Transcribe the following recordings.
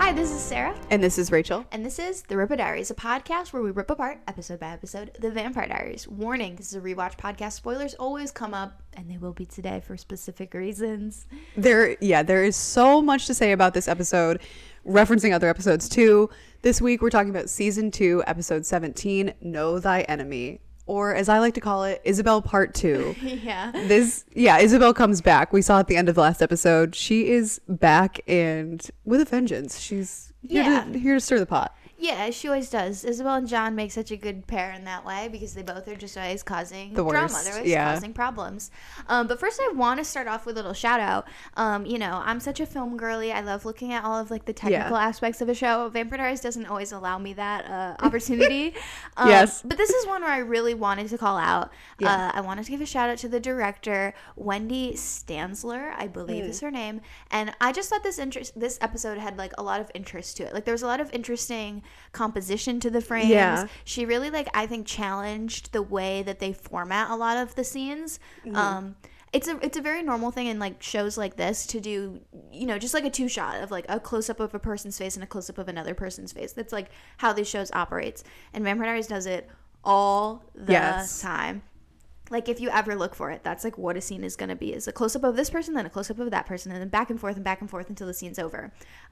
Hi, this is Sarah. And this is Rachel. And this is The Rippa Diaries, a podcast where we rip apart, episode by episode, The Vampire Diaries. Warning, this is a rewatch podcast. Spoilers always come up, and they will be today for specific reasons. There is so much to say about this episode, referencing other episodes too. This week we're talking about Season 2, Episode 17, Know Thy Enemy. Or as I like to call it, Isabel Part 2. Isabel comes back. We saw at the end of the last episode. She is back and with a vengeance. She's here to stir the pot. Yeah, she always does. Isabel and John make such a good pair in that way because they both are just always causing drama. They're always causing problems. But first I want to start off with a little shout out. I'm such a film girly. I love looking at all of like the technical aspects of a show. Vampire Diaries doesn't always allow me that opportunity. Yes. But this is one where I really wanted to call out. I wanted to give a shout out to the director, Wendy Stanzler, I believe is her name. And I just thought this episode had like a lot of interest to it. Like there was a lot of interesting composition to the frames. Yeah. She really I think challenged the way that they format a lot of the scenes. It's a very normal thing in like shows like this to do, just like a two shot of like a close up of a person's face and a close up of another person's face. That's like how these shows operates. And Vampire Diaries does it all the time. Like if you ever look for it, that's like what a scene is going to be, is a close up of this person, then a close up of that person, and then back and forth until the scene's over.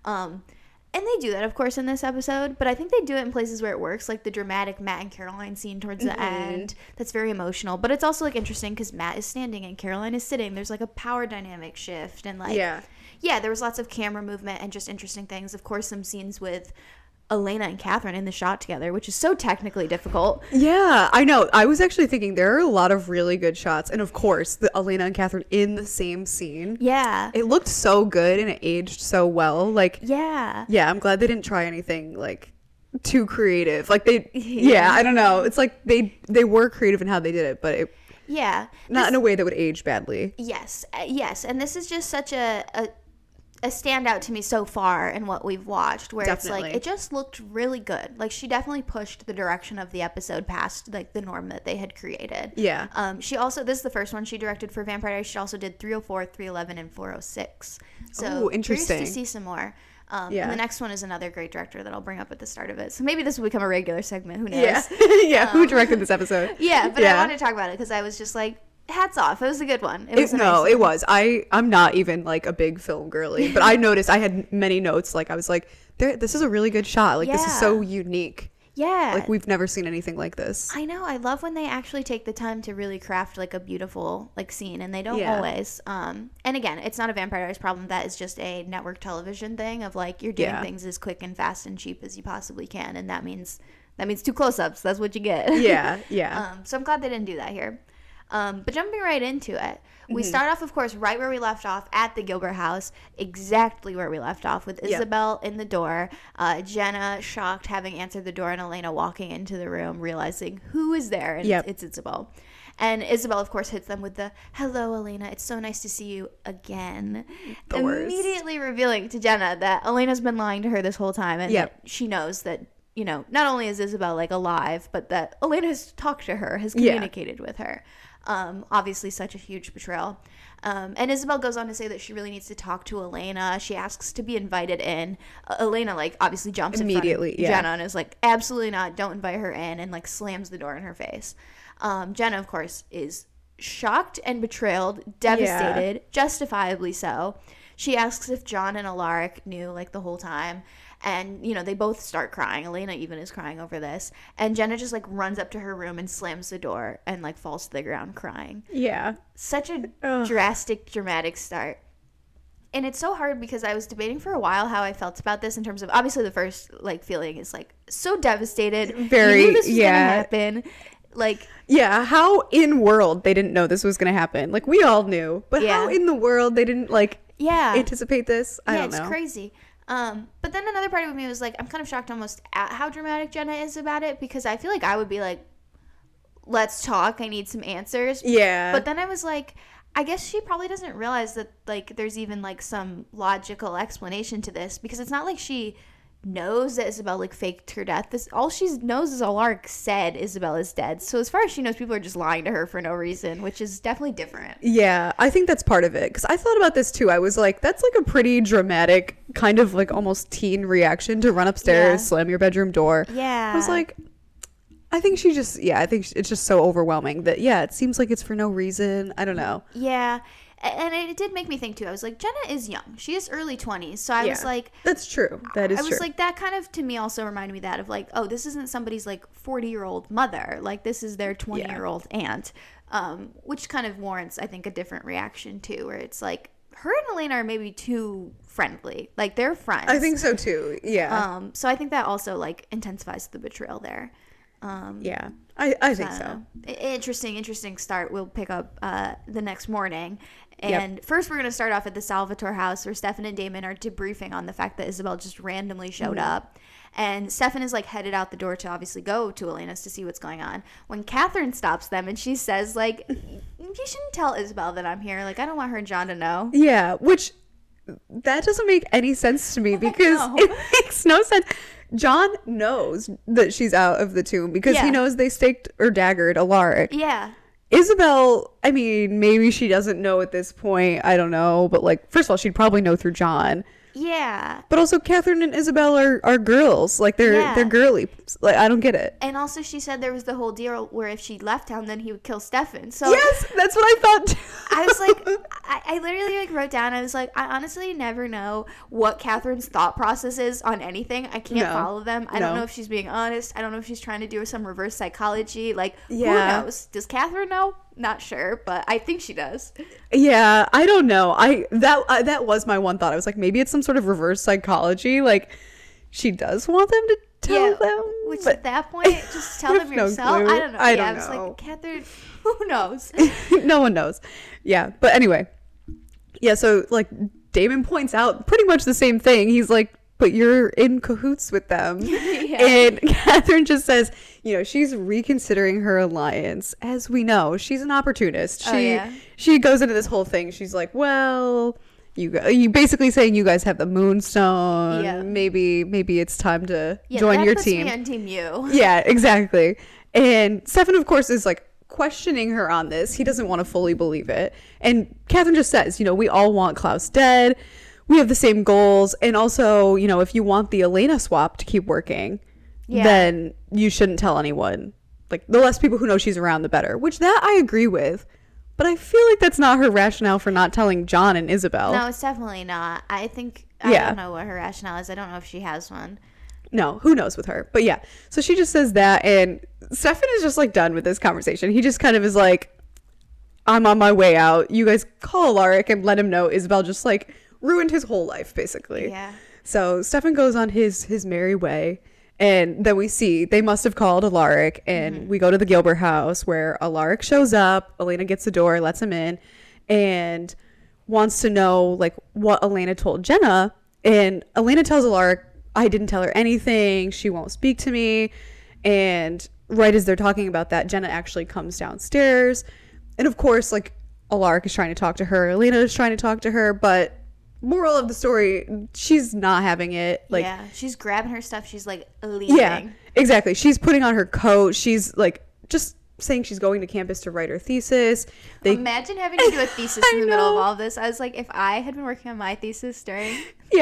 And they do that, of course, in this episode, but I think they do it in places where it works, like the dramatic Matt and Caroline scene towards the end. That's very emotional, but it's also, like, interesting because Matt is standing and Caroline is sitting. There's, like, a power dynamic shift, and, like, there was lots of camera movement and just interesting things. Of course, some scenes with Elena and Catherine in the shot together, which is so technically difficult. Yeah, I know. I was actually thinking there are a lot of really good shots. And of course, the Elena and Catherine in the same scene. Yeah. It looked so good and it aged so well. Yeah, I'm glad they didn't try anything like too creative. Like I don't know. It's like they were creative in how they did it, but not in a way that would age badly. Yes. And this is just such a standout to me so far in what we've watched, where it's like it just looked really good. Like she definitely pushed the direction of the episode past like the norm that they had created. She also, this is the first one she directed for Vampire Diaries. She also did 304, 311, and 406. So interesting. Curious to see some more. And the next one is another great director that I'll bring up at the start of it. So maybe this will become a regular segment. Who knows? Who directed this episode? I wanted to talk about it because I was just like, hats off. It was a good one. It was. I'm not even like a big film girly, but I noticed I had many notes. Like I was like, this is a really good shot. Like this is so unique. Yeah. Like we've never seen anything like this. I know. I love when they actually take the time to really craft like a beautiful like scene, and they don't always. And again, it's not a Vampire Diaries problem. That is just a network television thing of like you're doing things as quick and fast and cheap as you possibly can, and that means 2 close-ups. That's what you get. So I'm glad they didn't do that here. But jumping right into it, we start off, of course, right where we left off at the Gilbert house, exactly where we left off, with Isabel in the door, Jenna shocked having answered the door, and Elena walking into the room, realizing who is there, and it's Isabel. And Isabel, of course, hits them with the, "Hello, Elena, it's so nice to see you again." Immediately revealing to Jenna that Elena's been lying to her this whole time, and that she knows that, not only is Isabel, like, alive, but that Elena has talked to her, has communicated with her. Obviously such a huge betrayal. And Isabel goes on to say that she really needs to talk to Elena. She asks to be invited in. Elena, like, obviously jumps immediately in front of Jenna and is like, absolutely not, don't invite her in, and like slams the door in her face. Jenna, of course, is shocked and betrayed, devastated, justifiably so. She asks if John and Alaric knew like the whole time. And, they both start crying. Elena even is crying over this. And Jenna just, like, runs up to her room and slams the door and, like, falls to the ground crying. Yeah. Such a dramatic start. And it's so hard because I was debating for a while how I felt about this in terms of, obviously, the first, like, feeling is, like, so devastated. Very, you knew this was going to happen. Like, how in world they didn't know this was going to happen. Like, we all knew. But how in the world they didn't, like, anticipate this? I don't know. Yeah, it's crazy. But then another part of me was like, I'm kind of shocked almost at how dramatic Jenna is about it, because I feel like I would be like, let's talk, I need some answers. Yeah. But then I was like, I guess she probably doesn't realize that like there's even like some logical explanation to this, because it's not like she knows that Isabel like faked her death. All she knows is Alaric said Isabel is dead. So as far as she knows, people are just lying to her for no reason, which is definitely different. Yeah, I think that's part of it, because I thought about this too. I was like, that's like a pretty dramatic kind of like almost teen reaction to run upstairs, slam your bedroom door. Yeah. I was like, I think it's just so overwhelming that, it seems like it's for no reason. I don't know. Yeah. And it did make me think, too. I was like, Jenna is young. She is early 20s. So I was like... That's true. That is true. I was like, that kind of, to me, also reminded me that of like, oh, this isn't somebody's like 40-year-old mother. Like, this is their 20-year-old aunt. Which kind of warrants, I think, a different reaction, too. Where it's like, her and Elena are maybe too friendly. Like, they're friends. I think so, too. Yeah. So I think that also, like, intensifies the betrayal there. I think so. Interesting start. We'll pick up the next morning. And first we're going to start off at the Salvatore house where Stefan and Damon are debriefing on the fact that Isabel just randomly showed up. And Stefan is like headed out the door to obviously go to Elena's to see what's going on. When Catherine stops them and she says like, you shouldn't tell Isabel that I'm here. Like, I don't want her and John to know. Yeah, which that doesn't make any sense to me because it makes no sense. John knows that she's out of the tomb because he knows they staked or daggered Alaric. Yeah. Isabel, I mean, maybe she doesn't know at this point. I don't know. But, like, first of all, she'd probably know through John. Yeah. But also, Catherine and Isabel are girls. Like, they're girly. Like, I don't get it. And also, she said there was the whole deal where if she left town, then he would kill Stefan. So yes, that's what I thought, too. I was like, I literally, like, wrote down, I was like, I honestly never know what Catherine's thought process is on anything. I can't follow them. I don't know if she's being honest. I don't know if she's trying to do some reverse psychology. Like, who knows? Does Catherine know? Not sure, but I think she does. Yeah, I don't know. That was my one thought. I was like, maybe it's some sort of reverse psychology. Like, she does want them to tell them. Which at that point, just tell them yourself. Clue. I don't know. I was like, Catherine, who knows? No one knows. Yeah, but anyway. Yeah, so, like, Damon points out pretty much the same thing. He's like, but you're in cahoots with them. And Catherine just says, you know, she's reconsidering her alliance. As we know, she's an opportunist. She goes into this whole thing. She's like, well, you basically saying you guys have the Moonstone. Yeah. Maybe it's time to join your team. Me on Team U. Yeah, exactly. And Stefan, of course, is like questioning her on this. He doesn't want to fully believe it. And Catherine just says, you know, we all want Klaus dead. We have the same goals. And also, you know, if you want the Elena swap to keep working, then you shouldn't tell anyone. Like, the less people who know she's around, the better. Which that I agree with. But I feel like that's not her rationale for not telling John and Isabel. No, it's definitely not. I think, I don't know what her rationale is. I don't know if she has one. No, who knows with her. But yeah, so she just says that. And Stefan is just like done with this conversation. He just kind of is like, I'm on my way out. You guys call Alaric and let him know Isabel just like ruined his whole life, basically. Yeah. So Stefan goes on his merry way. And then we see they must have called Alaric, and we go to the Gilbert house where Alaric shows up. Elena gets the door, lets him in, and wants to know like what Elena told Jenna. And Elena tells Alaric, I didn't tell her anything. She won't speak to me. And right as they're talking about that, Jenna actually comes downstairs. And of course, like, Alaric is trying to talk to her. Elena is trying to talk to her, but moral of the story, she's not having it. Like, yeah, she's grabbing her stuff. She's like leaving. Yeah, exactly. She's putting on her coat. She's like just saying she's going to campus to write her thesis. Imagine having to do a thesis in the middle of all of this. I was like, if I had been working on my thesis during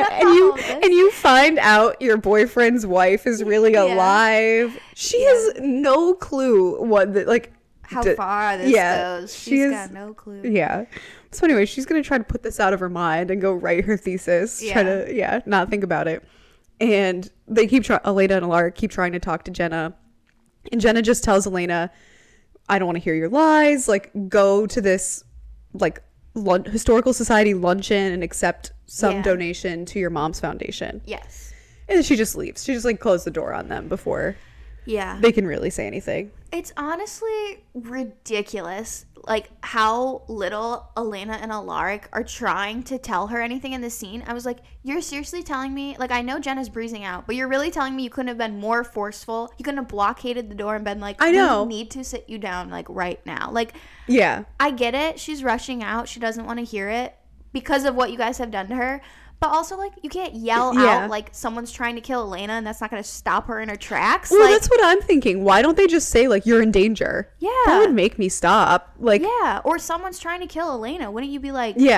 and you find out your boyfriend's wife is really alive. She has no clue what how far this goes. She's got no clue. Yeah. So anyway, she's going to try to put this out of her mind and go write her thesis. Yeah. Try to, not think about it. And they Elena and Alaric keep trying to talk to Jenna. And Jenna just tells Elena, I don't want to hear your lies. Like, go to this, like, historical society luncheon and accept some donation to your mom's foundation. Yes. And then she just leaves. She just, like, closed the door on them before they can really say anything. It's honestly ridiculous, like, how little Elena and Alaric are trying to tell her anything in this scene. I was like, you're seriously telling me, like, I know Jenna's breezing out, but you're really telling me you couldn't have been more forceful? You couldn't have blockaded the door and been like, I know. We need to sit you down, like, right now. Like, yeah, I get it. She's rushing out. She doesn't want to hear it because of what you guys have done to her. But also, like, you can't yell out like someone's trying to kill Elena and that's not going to stop her in her tracks. Well, like, that's what I'm thinking. Why don't they just say, like, you're in danger? Yeah. That would make me stop. Like, yeah. Or someone's trying to kill Elena. Wouldn't you be like, yeah,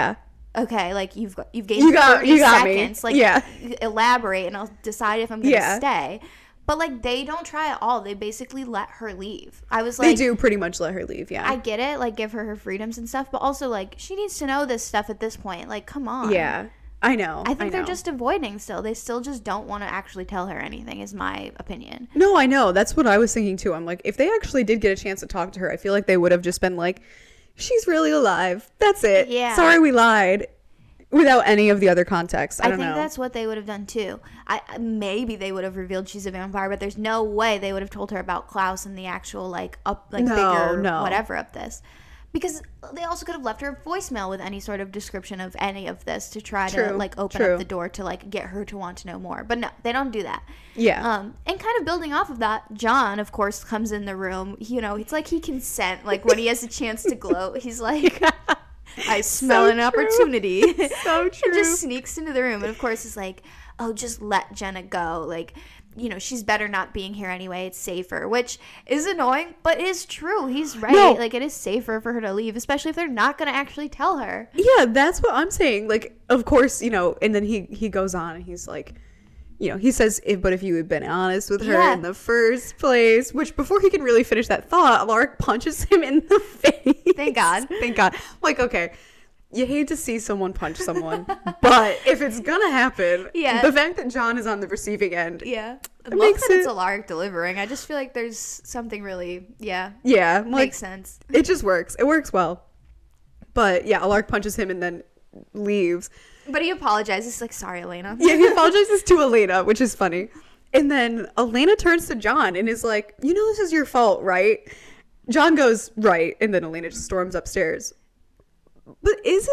okay, like you've gained 30 seconds. Like, elaborate, and I'll decide if I'm gonna stay. But like, they don't try at all. They basically let her leave. I was like, they do pretty much let her leave. Yeah, I get it. Like, give her freedoms and stuff, but also like, she needs to know this stuff at this point. Like, come on. Yeah, I know. I think they're just avoiding still. They still just don't want to actually tell her anything, is my opinion. No, I know. That's what I was thinking too. I'm like, if they actually did get a chance to talk to her, I feel like they would have just been like, she's really alive. That's it. Yeah. Sorry we lied. Without any of the other context. I don't know. I think that's what they would have done too. Maybe they would have revealed she's a vampire, but there's no way they would have told her about Klaus and the actual bigger whatever of this. Because they also could have left her a voicemail with any sort of description of any of this to try to like open up the door to like get her to want to know more. But no, they don't do that. Yeah. And kind of building off of that, John, of course, comes in the room. You know, it's like he can scent, like when he has a chance to gloat, he's like, I smell an opportunity. So true. And just sneaks into the room. And of course is like, oh, just let Jenna go. Like, you know, she's better not being here anyway. It's safer, which is annoying, but is true. He's right. No. Like, it is safer for her to leave, especially if they're not going to actually tell her. Yeah, that's what I'm saying. Like, of course, you know, and then he goes on and he's like, you know, he says, if you had been honest with her in the first place, which before he can really finish that thought, Alaric punches him in the face. Thank God. Thank God. Like, okay, you hate to see someone punch someone, but if it's gonna happen, the fact that John is on the receiving end, it's Alaric delivering. I just feel like there's something really, like, makes sense. It just works. It works well. But yeah, Alaric punches him and then leaves. But he apologizes, like, sorry, Elena. Yeah, he apologizes to Elena, which is funny. And then Elena turns to John and is like, you know this is your fault, right? John goes, right. And then Elena just storms upstairs. But is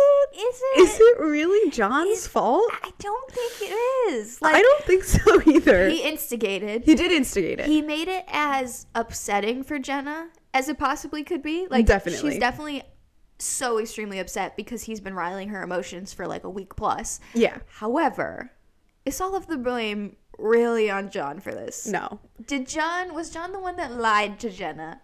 it really John's fault? I don't think it is. Like, I don't think so either. He instigated. He did instigate it. He made it as upsetting for Jenna as it possibly could be. Like, definitely. She's definitely so extremely upset because he's been riling her emotions for like a week plus. Yeah. However, is all of the blame really on John for this? No. Was John the one that lied to Jenna?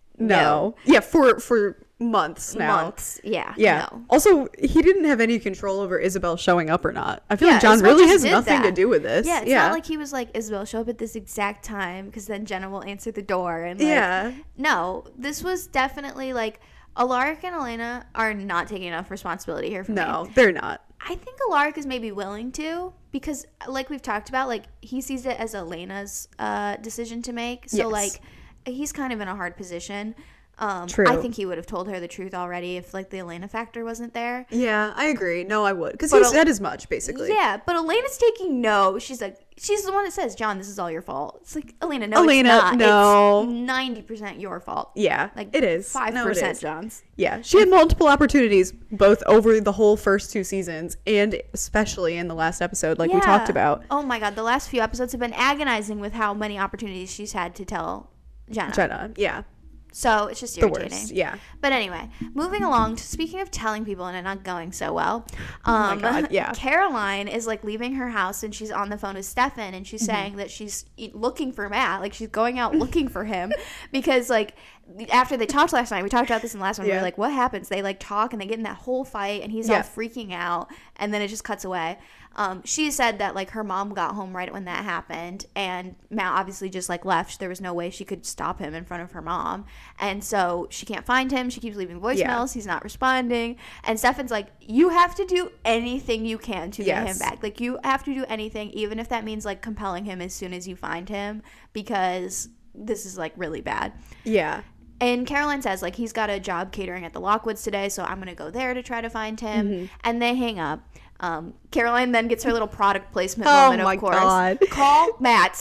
No. Yeah, for months now. Yeah. No. Also, he didn't have any control over Isabel showing up or not. I feel like John really has nothing to do with this. Yeah, it's not like he was like, Isabel, show up at this exact time because then Jenna will answer the door. And like, no, this was definitely like, Alaric and Elena are not taking enough responsibility here for me. No, they're not. I think Alaric is maybe willing to because, like we've talked about, like he sees it as Elena's decision to make. So, like, he's kind of in a hard position. True. I think he would have told her the truth already if like the Elena factor wasn't there. Yeah, I agree. No, I would because he said as much basically. Yeah, but Elena's taking no. She's like, she's the one that says, John, this is all your fault. It's like, Elena, no, it's not. No. It's 90% your fault. Yeah, like it is 5% John's. Yeah, she had multiple opportunities both over the whole first 2 seasons and especially in the last episode, like we talked about. Oh my God, the last few episodes have been agonizing with how many opportunities she's had to tell Jenna. Yeah. So it's just irritating. The worst, yeah. But anyway, moving along. Speaking of telling people and it not going so well, oh my God, yeah. Caroline is like leaving her house and she's on the phone with Stefan and she's saying that she's looking for Matt, like she's going out looking for him because like after they talked last night, we talked about this in the last one. We were like, what happens? They like talk and they get in that whole fight and he's all freaking out and then it just cuts away. She said that like her mom got home right when that happened and Matt obviously just like left. There was no way she could stop him in front of her mom. And so she can't find him. She keeps leaving voicemails. He's not responding. And Stefan's like, you have to do anything you can to get him back. Like you have to do anything, even if that means like compelling him as soon as you find him because this is like really bad. Yeah. And Caroline says, like, he's got a job catering at the Lockwoods today, so I'm going to go there to try to find him. And they hang up. Caroline then gets her little product placement moment, of course. God. Call Matt.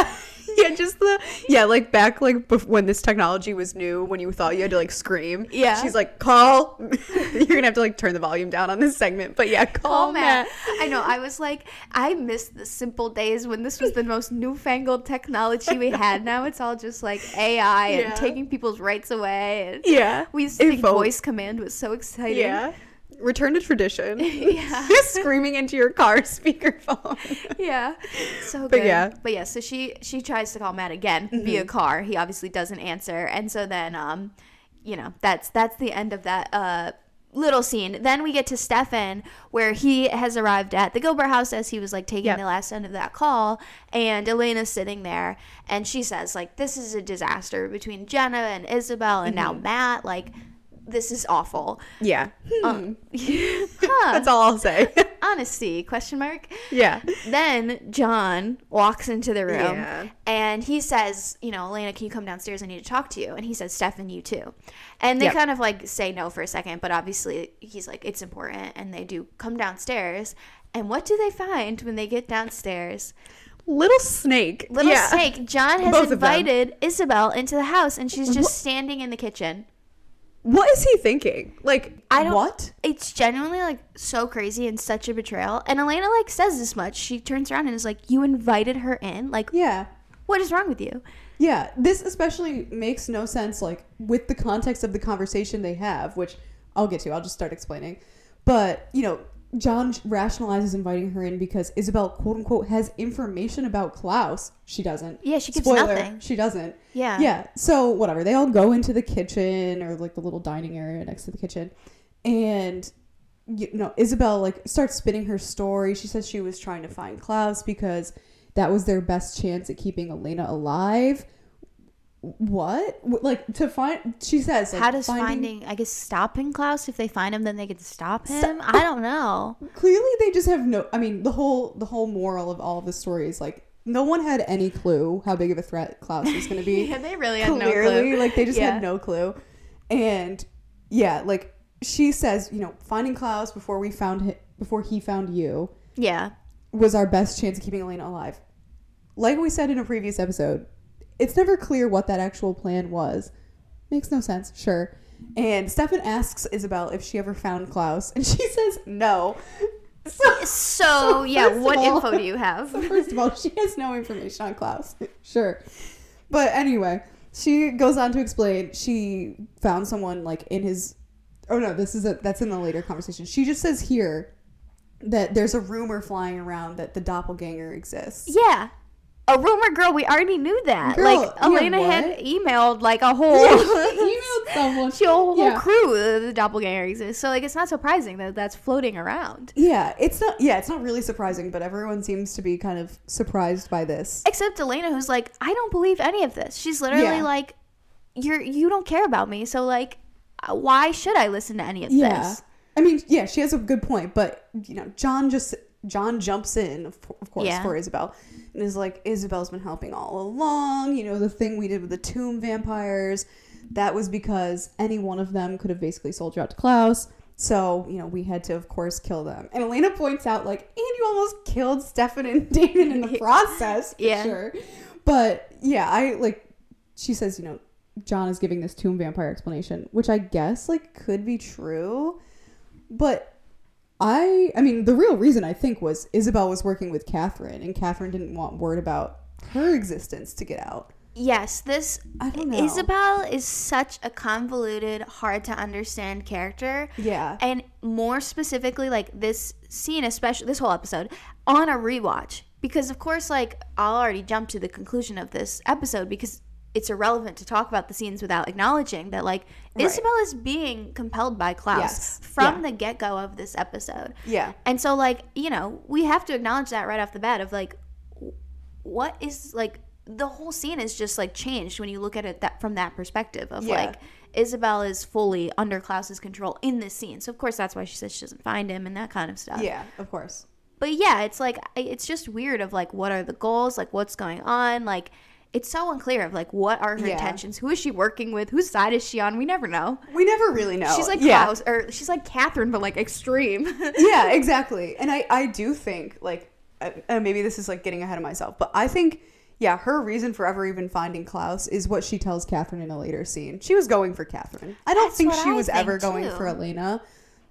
Yeah, just like back like when this technology was new, when you thought you had to like scream. Yeah. She's like, call. You're going to have to like turn the volume down on this segment. But yeah, call Matt. I know. I was like, I miss the simple days when this was the most newfangled technology we had. Now it's all just like AI and taking people's rights away. And we used to think voice command was so exciting. Yeah. Return to tradition. Just screaming into your car speakerphone. So good. But yeah, so she tries to call Matt again via car. He obviously doesn't answer. And so then you know, that's the end of that little scene. Then we get to Stefan, where he has arrived at the Gilbert house as he was like taking the last end of that call, and Elena's sitting there, and she says like, this is a disaster between Jenna and Isabel and now Matt, like this is awful. Yeah. That's all I'll say. Honesty, question mark. Yeah. Then John walks into the room and he says, you know, Elena, can you come downstairs? I need to talk to you. And he says, Stefan, you too. And they kind of like say no for a second, but obviously he's like, it's important. And they do come downstairs. And what do they find when they get downstairs? Little snake. Snake. John has invited Isabel into the house and she's just standing in the kitchen. What is he thinking? Like, what? It's genuinely like so crazy and such a betrayal. And Elena like says this much. She turns around and is like, you invited her in? Like, what is wrong with you? Yeah, this especially makes no sense, like, with the context of the conversation they have, which I'll get to. I'll just start explaining. But, you know, John rationalizes inviting her in because Isabel, quote unquote, has information about Klaus. She doesn't. Yeah, she gives Spoiler, nothing. She doesn't. Yeah. Yeah. So whatever. They all go into the kitchen or like the little dining area next to the kitchen. And, you know, Isabel like starts spinning her story. She says she was trying to find Klaus because that was their best chance at keeping Elena alive. What? Like, to find, she says, like, how does finding, I guess, stopping Klaus? If they find him, then they can stop him? I don't know. Clearly they just have no, I mean, the whole moral of all of the story is like, no one had any clue how big of a threat Klaus was going to be. Yeah, they really had no clue. Like, they just had no clue. And yeah, like, she says, you know, finding Klaus before he found you, was our best chance of keeping Elena alive. Like we said in a previous episode, it's never clear what that actual plan was. Makes no sense, sure. And Stefan asks Isabel if she ever found Klaus, and she says no. So what info do you have? So first of all, she has no information on Klaus. Sure. But anyway, she goes on to explain she found someone like in his... Oh no, that's in the later conversation. She just says here that there's a rumor flying around that the doppelganger exists. Yeah. A rumor, girl, we already knew that. Girl, like, Elena had emailed, like, a whole... Yeah, she emailed someone. A whole crew the doppelganger exists. So, like, it's not surprising that that's floating around. Yeah, it's not really surprising, but everyone seems to be kind of surprised by this. Except Elena, who's like, I don't believe any of this. She's literally like, you don't care about me, so, like, why should I listen to any of this? I mean, yeah, she has a good point, but, you know, John jumps in, of course, for Isabel. And is like, Isabel's been helping all along. You know, the thing we did with the tomb vampires, that was because any one of them could have basically sold you out to Klaus. So, you know, we had to, of course, kill them. And Elena points out, like, and you almost killed Stefan and Damon in the process. For sure. But, yeah, she says, you know, John is giving this tomb vampire explanation, which I guess, like, could be true. But... I mean, the real reason I think was Isabel was working with Catherine, and Catherine didn't want word about her existence to get out. Yes, I don't know. Isabel is such a convoluted, hard to understand character. Yeah. And more specifically, like, this scene, especially this whole episode, on a rewatch. Because, of course, like, I'll already jump to the conclusion of this episode because it's irrelevant to talk about the scenes without acknowledging that, like, Isabel is being compelled by Klaus from the get-go of this episode. Yeah. And so, like, you know, we have to acknowledge that right off the bat of, like, what is, like, the whole scene is just, like, changed when you look at it from that perspective of, like, Isabel is fully under Klaus's control in this scene. So, of course, that's why she says she doesn't find him and that kind of stuff. Yeah, of course. But, yeah, it's, like, it's just weird of, like, what are the goals? Like, what's going on? Like... It's so unclear of, like, what are her intentions? Who is she working with? Whose side is she on? We never know. We never really know. She's like Klaus, or she's like Catherine, but, like, extreme. Yeah, exactly. And I do think, like, maybe this is, like, getting ahead of myself, but I think, her reason for ever even finding Klaus is what she tells Catherine in a later scene. She was going for Catherine. I don't think she was ever going for Elena.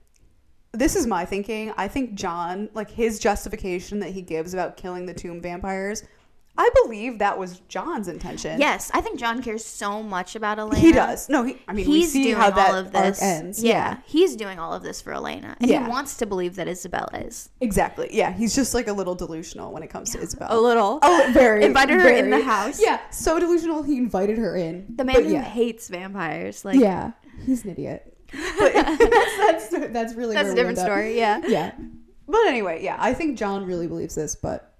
This is my thinking. I think John, like, his justification that he gives about killing the tomb vampires... I believe that was John's intention. Yes, I think John cares so much about Elena. He does. No, we see how that arc ends. Yeah, he's doing all of this for Elena. And he wants to believe that Isabel is. Exactly. Yeah, he's just like a little delusional when it comes to Isabel. A little. Oh, very. Invited her in the house. Yeah, so delusional he invited her in. The man who hates vampires. Like, yeah, he's an idiot. But that's really that's a different story. Yeah. Yeah. But anyway, yeah, I think John really believes this, but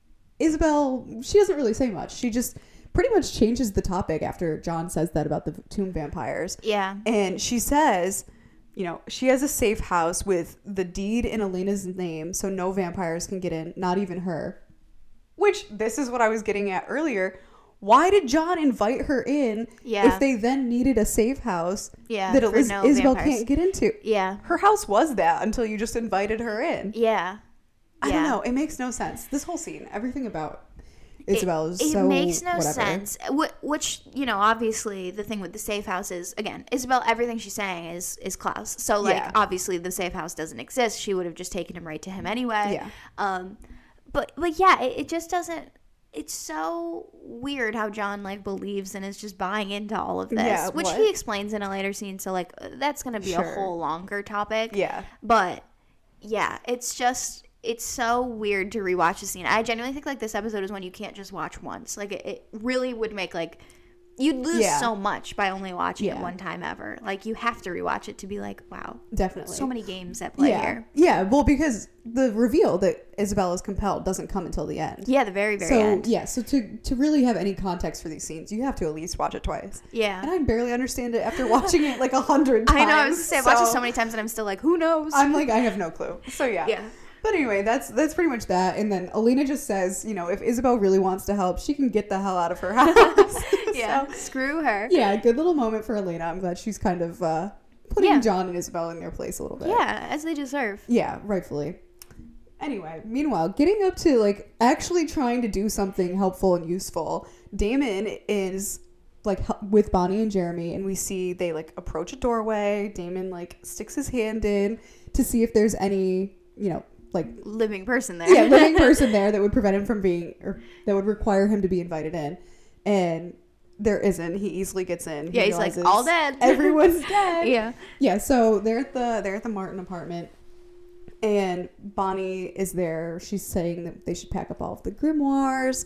Isabel, she doesn't really say much. She just pretty much changes the topic after John says that about the tomb vampires. Yeah. And she says, you know, she has a safe house with the deed in Elena's name, so no vampires can get in, not even her. Which, this is what I was getting at earlier. Why did John invite her in if they then needed a safe house that Isabel can't get into? Yeah. Her house was that until you just invited her in. Yeah. I don't know. It makes no sense. This whole scene, everything about Isabel is so It makes no whatever. sense. Which, you know, obviously the thing with the safe house is, again, Isabel, everything she's saying is Klaus. So, like, obviously the safe house doesn't exist. She would have just taken him right to him anyway. Yeah. But yeah, it just doesn't. It's so weird how John, like, believes and is just buying into all of this, which he explains in a later scene. So, like, that's going to be a whole longer topic. Yeah. But, yeah, it's just, it's so weird to rewatch the scene. I genuinely think, like, this episode is one you can't just watch once. Like, it really would make, like, you'd lose so much by only watching it one time ever. Like, you have to rewatch it to be like, wow. Definitely. So many games at play here. Yeah, well, because the reveal that Isabel is compelled doesn't come until the end. Yeah, the very, very end. Yeah, so to really have any context for these scenes, you have to at least watch it twice. Yeah. And I barely understand it after watching it like 100 times. I know, I was going to say, I've watched it so many times and I'm still like, who knows? I'm like, I have no clue. So, yeah. Yeah. But anyway, that's pretty much that. And then Elena just says, you know, if Isabel really wants to help, she can get the hell out of her house. Yeah, so, screw her. Yeah, good little moment for Elena. I'm glad she's kind of putting John and Isabel in their place a little bit. Yeah, as they deserve. Yeah, rightfully. Anyway, meanwhile, getting up to, like, actually trying to do something helpful and useful, Damon is, like, with Bonnie and Jeremy, and we see they, like, approach a doorway. Damon, like, sticks his hand in to see if there's any, you know, like, living person there. Yeah, living person there that would prevent him from being, or that would require him to be invited in. And there isn't. He easily gets in. Yeah, he's like, all dead. Everyone's dead. Yeah. Yeah, so they're at the Martin apartment, and Bonnie is there. She's saying that they should pack up all of the grimoires.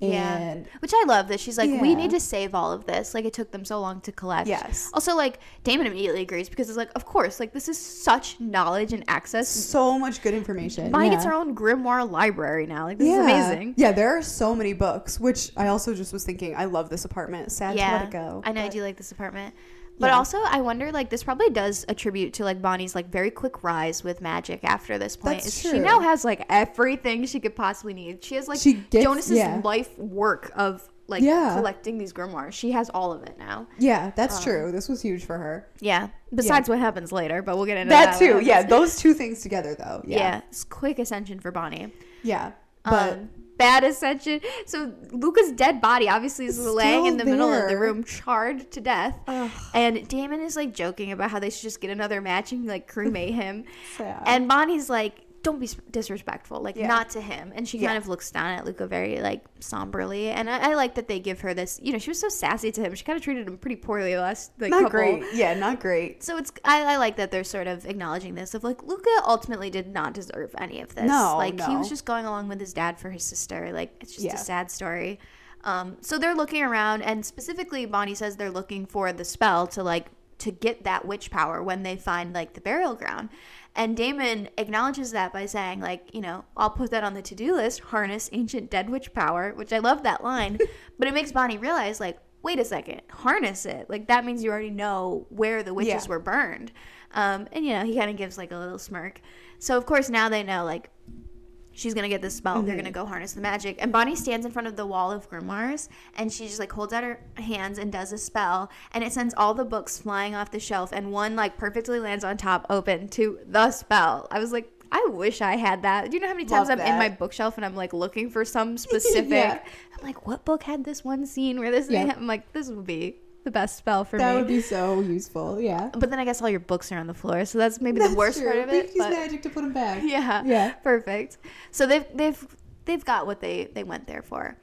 And which I love that she's like, we need to save all of this. Like, it took them so long to collect. Yes. Also, like, Damon immediately agrees because it's like, of course, like, this is such knowledge and access. So much good information. Bonnie gets her own grimoire library now. Like, this is amazing. Yeah, there are so many books, which I also just was thinking, I love this apartment. Sad to let it go. I know, I do like this apartment. But also, I wonder, like, this probably does attribute to, like, Bonnie's, like, very quick rise with magic after this point. That's true. She now has, like, everything she could possibly need. She has, like, Jonas's life work of, like, collecting these grimoires. She has all of it now. Yeah, that's true. This was huge for her. Yeah. Besides what happens later, but we'll get into that. That too. Yeah, those two things together, though. Yeah. It's quick ascension for Bonnie. Yeah. But... bad ascension. So Luca's dead body obviously is laying in the middle of the room, charred to death. Ugh. And Damon is like joking about how they should just get another match and like cremate him. Sad. And Bonnie's like, don't be disrespectful, like not to him. And she kind of looks down at Luca very like somberly. And I like that they give her this, you know, she was so sassy to him. She kind of treated him pretty poorly last like not great. Yeah, not great. So it's I like that they're sort of acknowledging this of like Luca ultimately did not deserve any of this. No, he was just going along with his dad for his sister. Like, it's just a sad story. So they're looking around, and specifically Bonnie says they're looking for the spell to get that witch power when they find like the burial ground. And Damon acknowledges that by saying, like, you know, I'll put that on the to-do list, harness ancient dead witch power, which I love that line. But it makes Bonnie realize, like, wait a second, harness it. Like, that means you already know where the witches were burned. And, you know, he kind of gives, like, a little smirk. So, of course, now they know, like, she's going to get this spell. Mm-hmm. They're going to go harness the magic. And Bonnie stands in front of the wall of grimoires, and she just, like, holds out her hands and does a spell. And it sends all the books flying off the shelf, and one, like, perfectly lands on top, open to the spell. I was like, I wish I had that. Do you know how many times I'm in my bookshelf and I'm, like, looking for some specific... I'm like, what book had this one scene where this thing... I'm like, this would be... the best spell for me. That would be so useful, yeah. But then I guess all your books are on the floor, so that's maybe the worst part of it. Use magic to put them back. Yeah, perfect. So they've got what they went there for.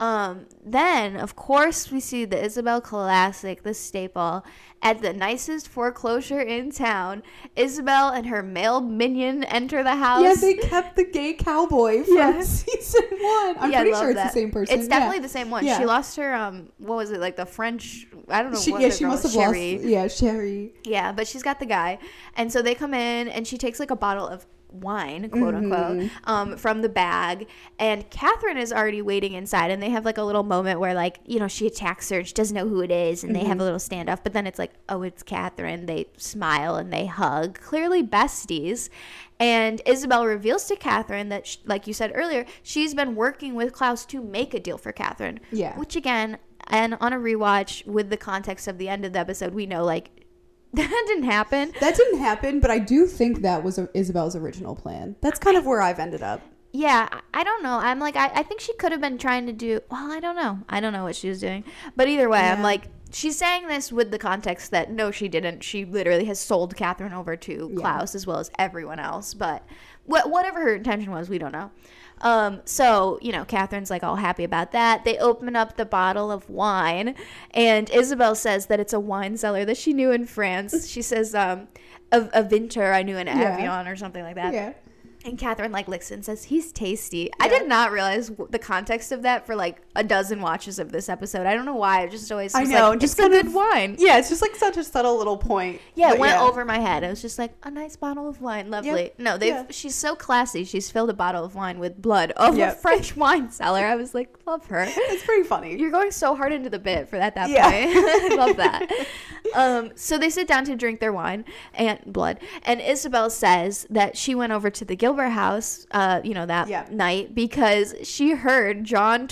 Then, of course, we see the Isabel classic, the staple. At the nicest foreclosure in town, Isabel and her male minion enter the house. Yeah, they kept the gay cowboy from season 1. I'm pretty sure it's the same person. It's definitely the same one. Yeah. She lost her, what was it, like the French, I don't know she must have Sherry. Lost, Sherry. Yeah, but she's got the guy. And so they come in, and she takes like a bottle of wine, quote unquote, from the bag, and Catherine is already waiting inside, and they have like a little moment where, like, you know, she attacks her and she doesn't know who it is, and they have a little standoff, but then it's like, oh, it's Catherine. They smile and they hug, clearly besties. And Isabel reveals to Catherine that, like you said earlier, she's been working with Klaus to make a deal for Catherine. Yeah. Which, again, and on a rewatch with the context of the end of the episode, we know, like, that didn't happen, but I do think that was Isabel's original plan. That's kind of where I've ended up. Yeah, I don't know. I'm like, I think she could have been trying to do, well, I don't know what she was doing. But either way, I'm like, she's saying this with the context that, no, she didn't. She literally has sold Catherine over to Klaus as well as everyone else. But whatever her intention was, we don't know. So, you know, Catherine's like all happy about that. They open up the bottle of wine, and Isabel says that it's a wine cellar that she knew in France. She says, a Vinter I knew in Avion or something like that. Yeah. And Catherine, like, licks it and says, he's tasty. Yeah. I did not realize the context of that for, like, a dozen watches of this episode. I don't know why. I just always was like, just a good wine. Yeah, it's just, like, such a subtle little point. Yeah, it went over my head. It was just like, a nice bottle of wine. Lovely. Yep. No, she's so classy. She's filled a bottle of wine with blood of a French wine cellar. I was like, love her. It's pretty funny. You're going so hard into the bit for that point. I love that. So they sit down to drink their wine and blood. And Isabel says that she went over to the Gilbert house, that night, because she heard John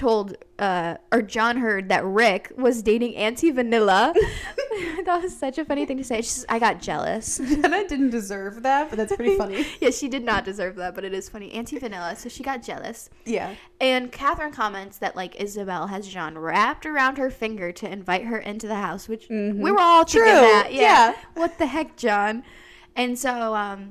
heard that Rick was dating Auntie Vanilla. That was such a funny thing to say. I got jealous. Jenna didn't deserve that, but that's pretty funny. Yeah, she did not deserve that, but it is funny. Auntie Vanilla, so she got jealous. Yeah. And Catherine comments that, like, Isabel has John wrapped around her finger to invite her into the house, which we were all thinking that. Yeah. What the heck, John? And so,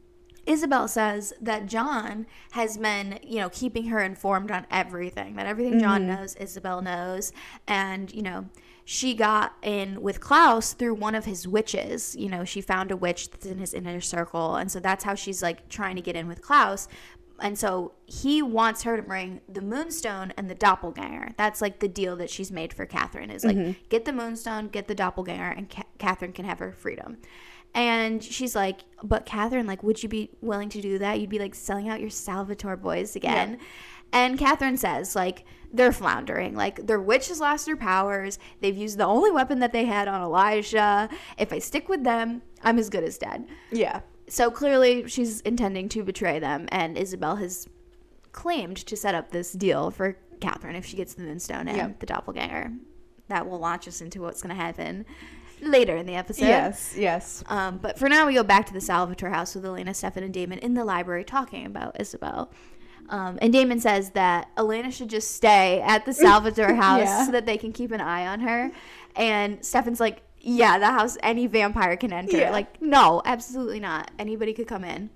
Isabel says that John has been, you know, keeping her informed on everything, that everything John knows, Isabel knows. And, you know, she got in with Klaus through one of his witches. You know, she found a witch that's in his inner circle. And so that's how she's, like, trying to get in with Klaus. And so he wants her to bring the Moonstone and the Doppelganger. That's, like, the deal that she's made for Catherine is, like, get the Moonstone, get the Doppelganger, and Catherine can have her freedom. And she's like, but Catherine, like, would you be willing to do that? You'd be, like, selling out your Salvatore boys again. Yeah. And Catherine says, like, they're floundering. Like, their witch has lost her powers. They've used the only weapon that they had on Elijah. If I stick with them, I'm as good as dead. Yeah. So clearly she's intending to betray them. And Isabel has claimed to set up this deal for Catherine if she gets the Moonstone and the Doppelganger. That will launch us into what's going to happen later in the episode. Yes. But for now, we go back to the Salvatore house with Elena, Stefan, and Damon in the library talking about Isabel. And Damon says that Elena should just stay at the Salvatore house so that they can keep an eye on her. And Stefan's like, yeah, the house any vampire can enter. Yeah. Like, no, absolutely not. Anybody could come in.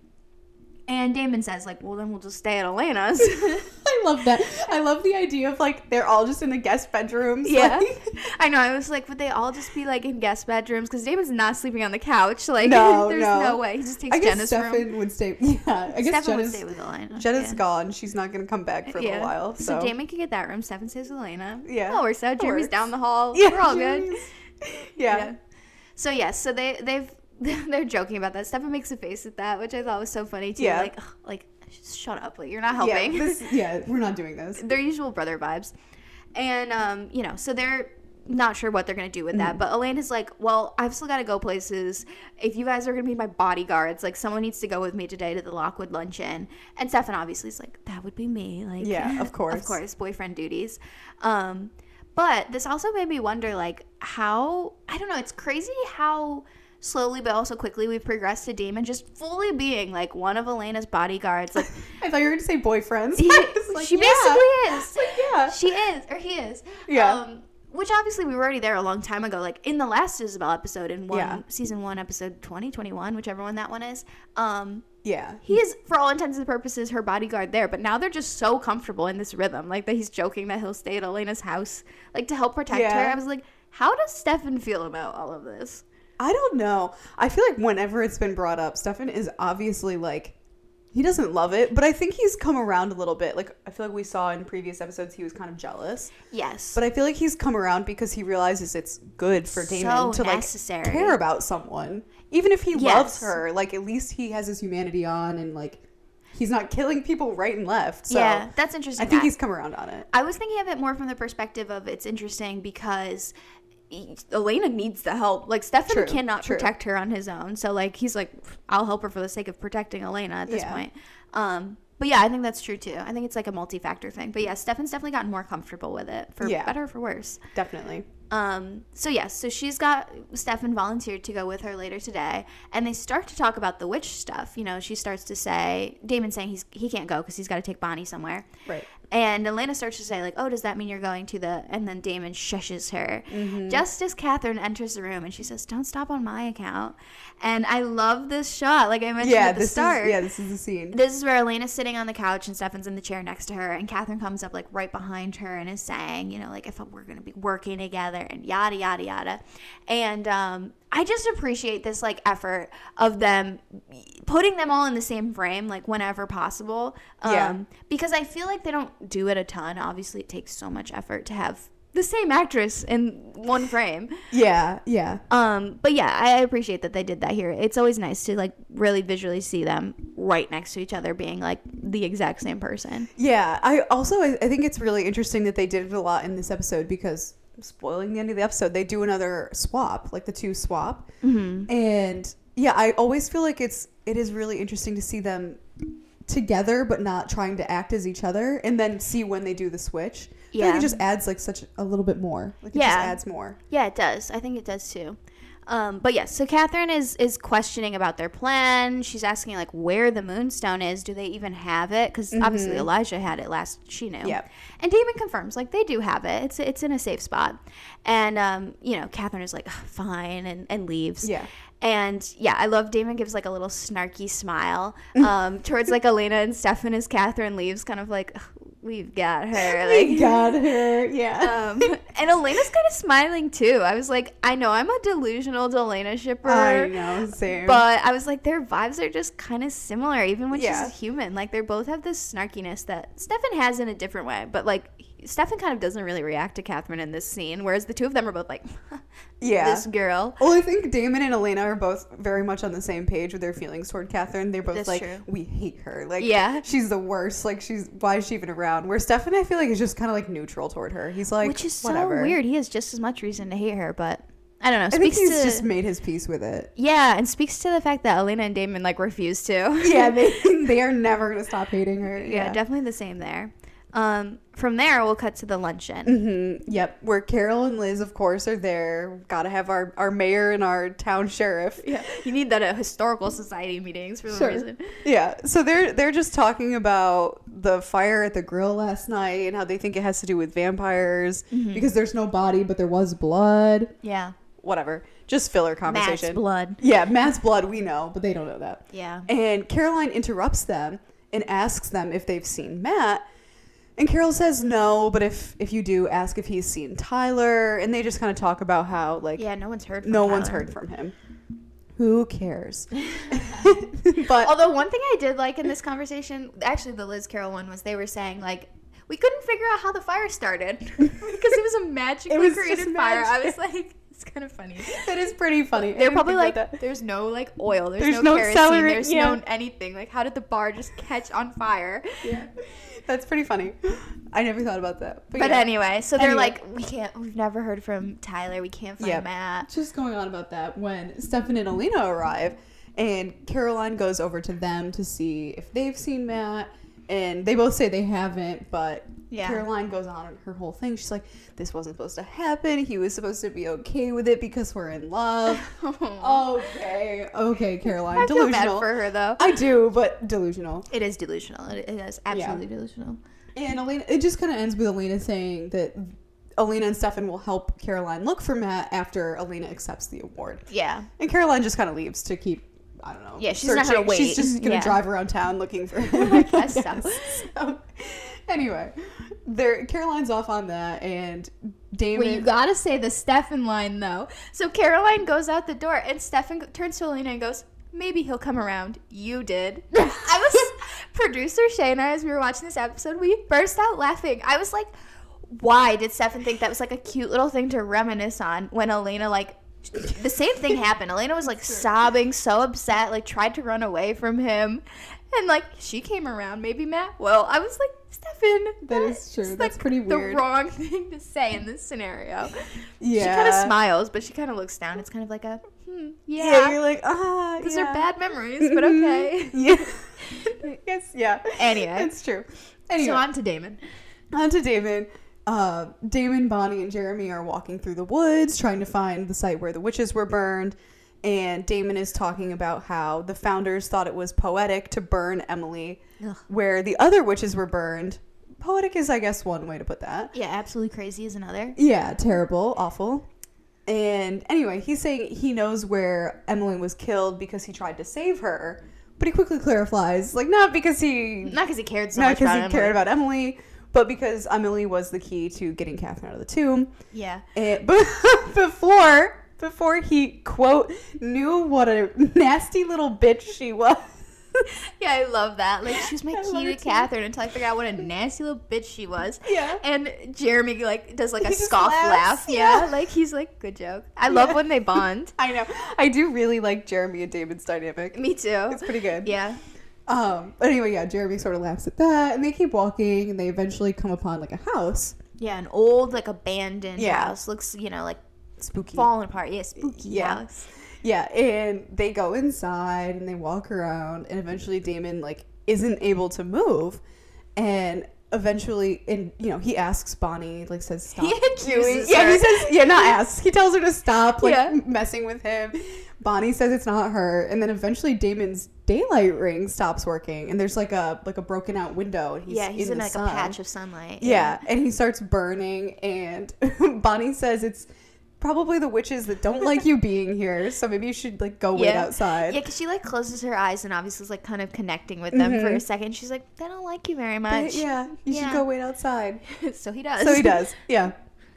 And Damon says, like, well, then we'll just stay at Elena's. I love that. I love the idea of, like, they're all just in the guest bedrooms. Yeah. I know. I was like, would they all just be, like, in guest bedrooms? Because Damon's not sleeping on the couch. Like, there's no way. He just takes Jenna's room. I guess Stefan would stay. Yeah. I guess Stefan would stay with Elena. Jenna's gone. She's not going to come back for a little while. So Damon can get that room. Stefan stays with Elena. Yeah. Oh, we're so. Jeremy's down the hall. Yeah. We're all good. Yeah. So, yes. So they're joking about that. Stefan makes a face at that, which I thought was so funny too. Yeah. Like, just shut up. Like, you're not helping. Yeah, we're not doing this. Their usual brother vibes. And, so they're not sure what they're going to do with that. But Elena's like, well, I've still got to go places. If you guys are going to be my bodyguards, like, someone needs to go with me today to the Lockwood luncheon. And Stefan obviously is like, that would be me. Like, yeah, of course. Of course, boyfriend duties. But this also made me wonder, like, how, I don't know, it's crazy how slowly but also quickly we've progressed to Damon just fully being, like, one of Elena's bodyguards. Like, I thought you were going to say boyfriends. She basically is. Like, yeah. She is, or he is. Yeah. Which obviously we were already there a long time ago. Like, in the last Isabel episode, in season 1, episode 20, 21, whichever one that one is. Yeah. He is, for all intents and purposes, her bodyguard there. But now they're just so comfortable in this rhythm. Like, that he's joking that he'll stay at Elena's house, like, to help protect her. I was like, how does Stefan feel about all of this? I don't know. I feel like whenever it's been brought up, Stefan is obviously, like, he doesn't love it, but I think he's come around a little bit. Like, I feel like we saw in previous episodes he was kind of jealous. Yes. But I feel like he's come around because he realizes it's good for Damon to, like, care about someone. Even if he loves her, like, at least he has his humanity on and, like, he's not killing people right and left. So yeah, that's interesting. I think he's come around on it. I was thinking of it more from the perspective of it's interesting because Elena needs the help. Like, Stefan cannot protect her on his own. So, like, he's like, I'll help her for the sake of protecting Elena at this point. But yeah, I think that's true too. I think it's like a multi-factor thing. But yeah, Stefan's definitely gotten more comfortable with it, for better or for worse. Definitely. So she's got Stefan volunteered to go with her later today, and they start to talk about the witch stuff. You know, she starts to say, Damon's saying he can't go because he's got to take Bonnie somewhere. Right. And Elena starts to say, like, oh, does that mean you're going to the... And then Damon shushes her. Mm-hmm. Just as Catherine enters the room, and she says, don't stop on my account. And I love this shot, like I mentioned at the start. This is the scene. This is where Elena's sitting on the couch, and Stefan's in the chair next to her, and Catherine comes up, like, right behind her and is saying, you know, like, if we're going to be working together, and yada, yada, yada. And I just appreciate this, like, effort of them putting them all in the same frame, like, whenever possible. Because I feel like they don't do it a ton. Obviously, it takes so much effort to have the same actress in one frame. Yeah. But yeah, I appreciate that they did that here. It's always nice to, like, really visually see them right next to each other being, like, the exact same person. Yeah. I think it's really interesting that they did it a lot in this episode because... spoiling the end of the episode, they do another swap, like the two swap. Mm-hmm. And yeah, I always feel like it is really interesting to see them together but not trying to act as each other, and then see when they do the switch. I feel like it just adds like such a little bit more, like it just adds more. Yeah, it does. I think it does too. But yes, so Catherine is questioning about their plan. She's asking, like, where the moonstone is. Do they even have it? Because obviously Elijah had it last she knew. Yep. And Damon confirms, like, they do have it. It's in a safe spot. And, you know, Catherine is like, fine, and leaves. Yeah. And, yeah, I love Damon gives, like, a little snarky smile towards, like, Elena and Stefan as Catherine leaves, kind of like, we've got her. Like, we got her, yeah. And Elena's kind of smiling, too. I was like, I know I'm a delusional Elena shipper. I know, same. But I was like, their vibes are just kind of similar, even when she's a human. Like, they both have this snarkiness that Stefan has in a different way. But, like, Stefan kind of doesn't really react to Catherine in this scene, whereas the two of them are both like, this girl. Well, I think Damon and Elena are both very much on the same page with their feelings toward Catherine. They're both That's like, true. We hate her. Like, she's the worst. Like, why is she even around? Where Stefan, I feel like, is just kind of like neutral toward her. He's like, which is whatever. So weird. He has just as much reason to hate her, but I don't know. I think he's just made his peace with it. Yeah, and speaks to the fact that Elena and Damon, like, refuse to. Yeah, they are never going to stop hating her. Yeah, definitely the same there. From there, we'll cut to the luncheon. Mm-hmm. Yep, where Carol and Liz, of course, are there. Gotta have our mayor and our town sheriff. Yeah, you need that at historical society meetings for some reason. Yeah, so they're just talking about the fire at the grill last night and how they think it has to do with vampires because there's no body, but there was blood. Yeah. Whatever. Just filler conversation. Matt's blood. Yeah, Matt's blood, we know, but they don't know that. Yeah. And Caroline interrupts them and asks them if they've seen Matt. And Carol says no, but if you do, ask if he's seen Tyler. And they just kind of talk about how, like... yeah, no one's heard from Tyler. One's heard from him. Who cares? But although one thing I did like in this conversation, actually the Liz Carol one, was they were saying, like, we couldn't figure out how the fire started. Because it was a magically created fire. I was like... it's kind of funny. It is pretty funny. They're probably like, there's no, like, oil. There's no kerosene. Celery, there's no anything. Like, how did the bar just catch on fire? Yeah. That's pretty funny. I never thought about that. But anyway, so they're like, we've never heard from Tyler. We can't find Matt. Just going on about that, when Stefan and Elena arrive, and Caroline goes over to them to see if they've seen Matt. And they both say they haven't, but Caroline goes on her whole thing. She's like, this wasn't supposed to happen. He was supposed to be okay with it because we're in love. Okay, Caroline. I delusional. feel bad for her, though. I do, but delusional. It is delusional. It is absolutely delusional. And Elena, it just kind of ends with Elena saying that Elena and Stefan will help Caroline look for Matt after Elena accepts the award. Yeah. And Caroline just kind of leaves to keep I don't know. Yeah, she's not gonna wait. She's just gonna drive around town looking for him. I guess so. So, anyway, Caroline's off on that, and Damon. Well, you gotta say the Stefan line though. So Caroline goes out the door, and Stefan turns to Elena and goes, "Maybe he'll come around. You did." Producer Shay and I, as we were watching this episode, we burst out laughing. I was like, why did Stefan think that was like a cute little thing to reminisce on when Elena, like, the same thing happened. Elena was like sobbing, so upset, like tried to run away from him, and like she came around. Maybe Matt. Well, I was like, Stefan, that is true. That's like pretty weird. The wrong thing to say in this scenario. Yeah. She kind of smiles, but she kind of looks down. It's kind of like a yeah. You're like, those are bad memories, but okay. Yeah. Yes. Yeah. Anyway, it's true. Anyway, so on to Damon. Damon, Bonnie, and Jeremy are walking through the woods trying to find the site where the witches were burned. And Damon is talking about how the founders thought it was poetic to burn Emily, where the other witches were burned. Poetic is, I guess, one way to put that. Yeah, absolutely crazy is another. Yeah, terrible, awful. And anyway, he's saying he knows where Emily was killed because he tried to save her. But he quickly clarifies, like, not because he cared so much about Emily. Cared about Emily, but because Emily was the key to getting Catherine out of the tomb. Yeah. But before he, quote, knew what a nasty little bitch she was. Yeah, I love that. Like, she was my key to Catherine until I figured out what a nasty little bitch she was. Yeah. And Jeremy, like, does, like, a scoff laugh. Yeah. Like, he's like, good joke. I love when they bond. I know. I do really like Jeremy and Damon's dynamic. Me too. It's pretty good. Yeah. But anyway, yeah, Jeremy sort of laughs at that, and they keep walking, and they eventually come upon, like, a house. Yeah, an old, like, abandoned house. Looks, you know, like, spooky. Falling apart. Yeah, spooky house. Yeah, and they go inside and they walk around, and eventually Damon, like, isn't able to move, and eventually, and you know, he asks Bonnie, like, says stop doing. Yeah, he says, yeah, not asks. He tells her to stop, like, messing with him. Bonnie says it's not her, and then eventually Damon's daylight ring stops working, and there's like a broken out window, and he's in like sun. A patch of sunlight. Yeah, and he starts burning, and Bonnie says it's probably the witches that don't like you being here, so maybe you should, like, go wait outside. Yeah, because she, like, closes her eyes and obviously is, like, kind of connecting with them for a second. She's like, they don't like you very much. But, you should go wait outside. So he does. Yeah.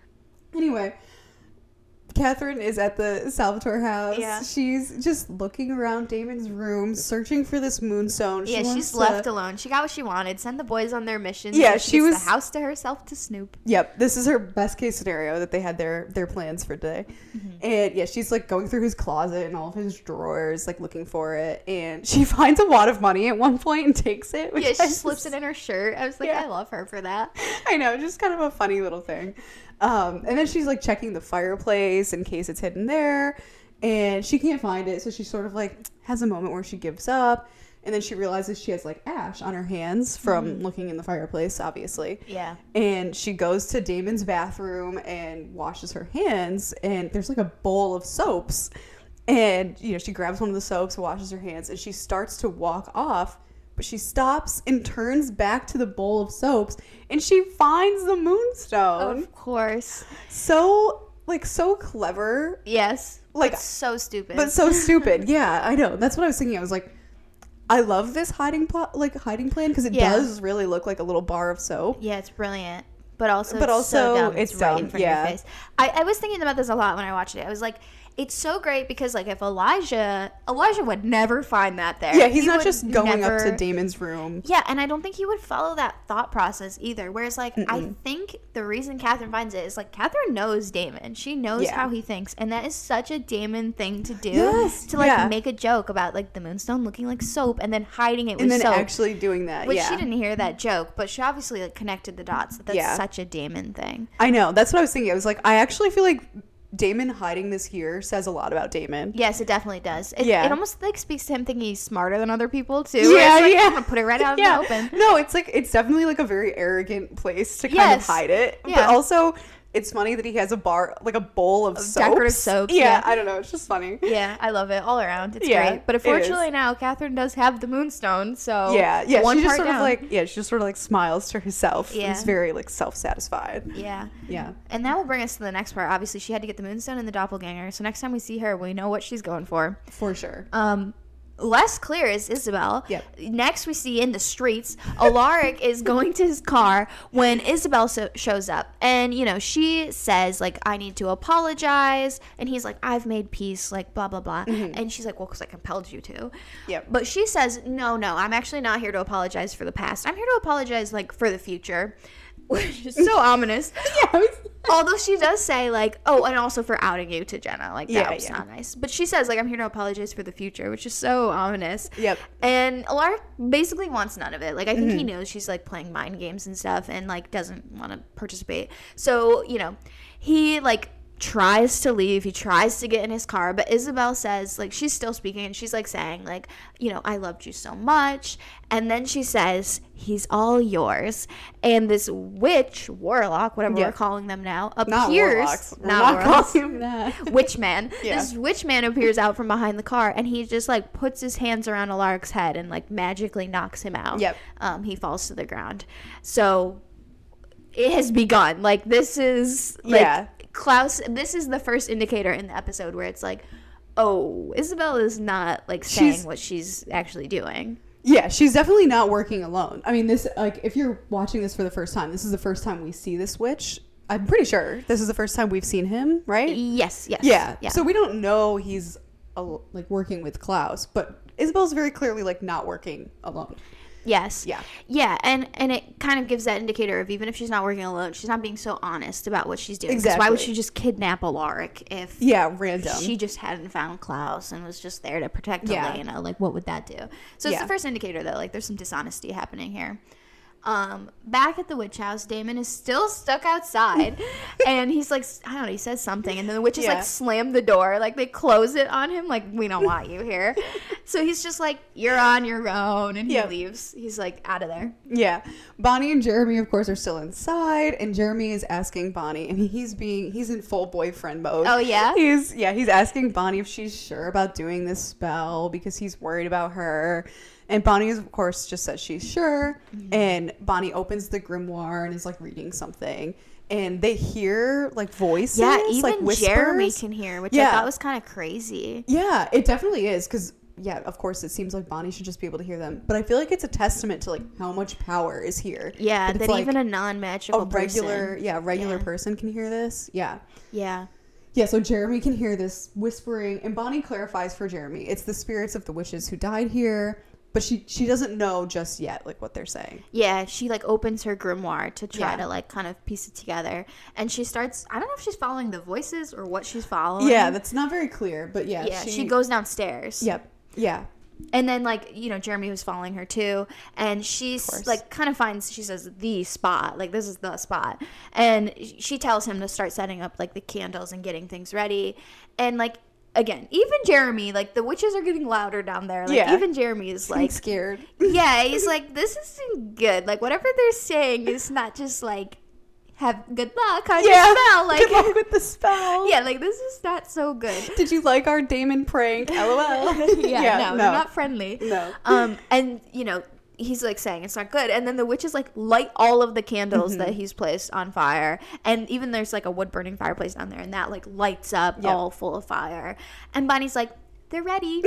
Anyway, Catherine is at the Salvatore house. Yeah. She's just looking around Damon's room, searching for this moonstone. She's left alone. She got what she wanted. Send the boys on their missions. Yeah, she was the house to herself to snoop. Yep, this is her best case scenario that they had their plans for today. Mm-hmm. And yeah, she's like going through his closet and all of his drawers, like looking for it. And she finds a wad of money at one point and takes it. Yeah, she slips it in her shirt. I was like, I love her for that. I know, just kind of a funny little thing. And then she's like checking the fireplace in case it's hidden there, and she can't find it, so she sort of like has a moment where she gives up, and then she realizes she has like ash on her hands from looking in the fireplace, obviously. Yeah. And she goes to Damon's bathroom and washes her hands, and there's like a bowl of soaps, and you know, she grabs one of the soaps, washes her hands, and she starts to walk off. But she stops and turns back to the bowl of soaps, and she finds the moonstone. Of course. So clever. Yes. Like, so stupid. But so stupid. Yeah, I know. That's what I was thinking. I was like, I love this hiding plan because it does really look like a little bar of soap. Yeah, it's brilliant. But also so dumb. It's right in front of your face. I was thinking about this a lot when I watched it. I was like, it's so great because, like, if Elijah would never find that there. Yeah, he's not just going up to Damon's room. Yeah, and I don't think he would follow that thought process either. Whereas, like, I think the reason Catherine finds it is, like, Catherine knows Damon. She knows how he thinks. And that is such a Damon thing to do. Yes. To, like, make a joke about, like, the moonstone looking like soap and then hiding it with soap. And then actually doing that, Which she didn't hear that joke, but she obviously, like, connected the dots. That's such a Damon thing. I know. That's what I was thinking. I was like, I actually feel like Damon hiding this here says a lot about Damon. Yes, it definitely does. It almost like speaks to him thinking he's smarter than other people too. Yeah, like, I'm gonna put it right out in the open. No, it's like it's definitely like a very arrogant place to kind of hide it. Yeah. But also, it's funny that he has a bowl of soaps. Decorative soaps. Yeah, I don't know. It's just funny. Yeah, I love it all around. It's great. But unfortunately now, Catherine does have the moonstone, so yeah. She just sort of like smiles to herself. Yeah, it's very like self-satisfied. Yeah. Yeah. And that will bring us to the next part. Obviously, she had to get the moonstone and the doppelganger. So next time we see her, we know what she's going for. For sure. less clear is Isabel. Yep. Next, we see in the streets, Alaric is going to his car when Isabel shows up. And, you know, she says, like, I need to apologize. And he's like, I've made peace, like, blah, blah, blah. Mm-hmm. And she's like, well, because I compelled you to. Yep. But she says, no, I'm actually not here to apologize for the past. I'm here to apologize, like, for the future. Which is so ominous. Yeah. Although she does say, like, oh, and also for outing you to Jenna. Like, that was not nice. But she says, like, I'm here to apologize for the future, which is so ominous. Yep. And Alaric basically wants none of it. Like, I think he knows she's, like, playing mind games and stuff and, like, doesn't want to participate. So, you know, he, like, tries to leave. He tries to get in his car, but Isabel says, like, she's still speaking, and she's like saying, like, you know, I loved you so much. And then she says, he's all yours. And this witch, warlock, whatever we're calling them now, appears. Not calling him that. Witch man. Yeah. This witch man appears out from behind the car, and he just, like, puts his hands around Alaric's head and, like, magically knocks him out. Yep. He falls to the ground. So it has begun. Like, this is, like, Klaus, this is the first indicator in the episode where it's like, oh, Isabel is not, like, saying what she's actually doing. Yeah, she's definitely not working alone. I mean, this, like, if you're watching this for the first time, this is the first time we see this witch. I'm pretty sure this is the first time we've seen him, right? Yes. Yeah. So we don't know he's, like, working with Klaus, but Isabel's very clearly, like, not working alone. Yes. Yeah, and it kind of gives that indicator of even if she's not working alone, she's not being so honest about what she's doing. Exactly. Why would she just kidnap Alaric if random. she just hadn't found Klaus and was just there to protect Elena? Like, what would that do? So it's the first indicator that, like, there's some dishonesty happening here. Back at the witch house, Damon is still stuck outside, and he's like, I don't know, he says something, and then the witches like slam the door, like they close it on him, like, we don't want you here. So he's just like, you're on your own, and he leaves. He's like out of there. Yeah. Bonnie and Jeremy, of course, are still inside, and Jeremy is asking Bonnie, and he's in full boyfriend mode. Oh yeah? He's asking Bonnie if she's sure about doing this spell because he's worried about her. And Bonnie, of course, just says she's sure. Mm-hmm. And Bonnie opens the grimoire and is, like, reading something. And they hear, like, voices. Yeah, even like, whispers. Jeremy can hear, which I thought was kind of crazy. Yeah, it definitely is. Because, of course, it seems like Bonnie should just be able to hear them. But I feel like it's a testament to, like, how much power is here. Yeah, that even a non-magical person. Regular person can hear this. Yeah. Yeah. Yeah, so Jeremy can hear this whispering. And Bonnie clarifies for Jeremy. It's the spirits of the witches who died here. But she doesn't know just yet, like, what they're saying. Yeah, she, like, opens her grimoire to try to, like, kind of piece it together. And she starts, I don't know if she's following the voices or what she's following. Yeah, that's not very clear, but yeah. She goes downstairs. Yep, yeah. And then, like, you know, Jeremy was following her, too. And she's, like, kind of finds, she says, the spot. Like, this is the spot. And she tells him to start setting up, like, the candles and getting things ready. And, like, again, even Jeremy, like, the witches are getting louder down there. Like, even Jeremy is, like, scared. Yeah, he's like, this isn't good. Like, whatever they're saying is not just, like, have good luck on your spell. Like, good luck with the spell. Yeah, like, this is not so good. Did you like our Damon prank? LOL. No, they're not friendly. No. And, you know, he's, like, saying it's not good, and then the witches, like, light all of the candles that he's placed on fire, and even there's, like, a wood burning fireplace down there, and that, like, lights up all full of fire, and Bonnie's like, they're ready.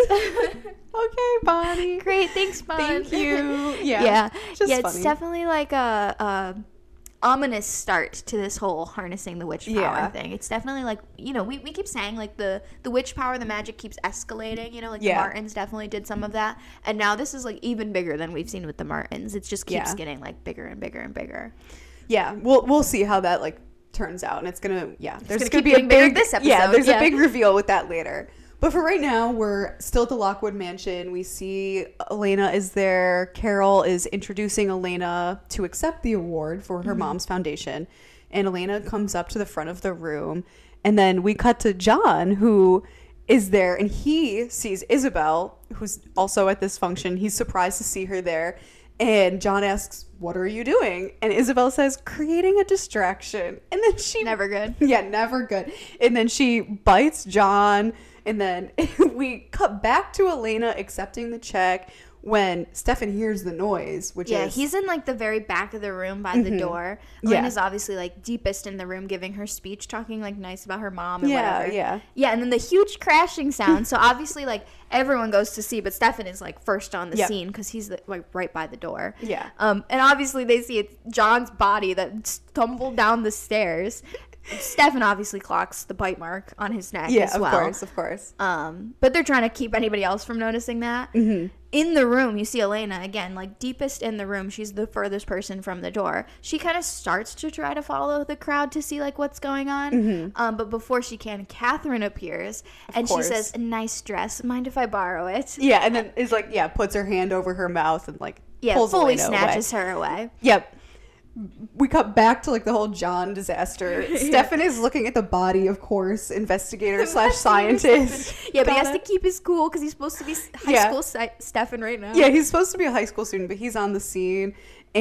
Okay, Bonnie. Great, thanks, Bonnie. Thank you. Yeah, just it's funny. definitely like a ominous start to this whole harnessing the witch power thing. It's definitely, like, you know, we keep saying, like, the witch power, the magic keeps escalating, you know, like the Martins definitely did some of that, and now this is, like, even bigger than we've seen with the Martins. It just keeps getting, like, bigger and bigger and bigger. Yeah, we'll see how that, like, turns out, and it's gonna there's gonna be a big this episode. There's a big reveal with that later. But for right now, we're still at the Lockwood Mansion. We see Elena is there. Carol is introducing Elena to accept the award for her mom's foundation. And Elena comes up to the front of the room. And then we cut to John, who is there. And he sees Isabel, who's also at this function. He's surprised to see her there. And John asks, what are you doing? And Isabel says, creating a distraction. And then she... Never good. Yeah, never good. And then she bites John. And then we cut back to Elena accepting the check. when Stefan hears the noise, which is... he's in, like, the very back of the room by the door. Elena's obviously, like, deepest in the room giving her speech, talking, like, nice about her mom and whatever. Yeah, and then the huge crashing sound. So, obviously, like, everyone goes to see, but Stefan is, like, first on the scene because he's, like, right by the door. Yeah. And obviously, they see it's John's body that stumbled down the stairs. Stefan obviously clocks the bite mark on his neck as well. Of course. But they're trying to keep anybody else from noticing that. Mm-hmm. In the room, you see Elena, again, like, deepest in the room. She's the furthest person from the door. She kind of starts to try to follow the crowd to see, like, what's going on. Mm-hmm. But before she can, Catherine appears. Of course. She says, "Nice dress. Mind if I borrow it?" Yeah, and then is like, puts her hand over her mouth and, like, pulls fully Elena snatches away. her away. Yep. We cut back to, like, the whole John disaster. Stefan is looking at the body, of course, investigator / scientist. But he has to keep his cool because he's supposed to be high school Stefan right now. Yeah, he's supposed to be a high school student, but he's on the scene.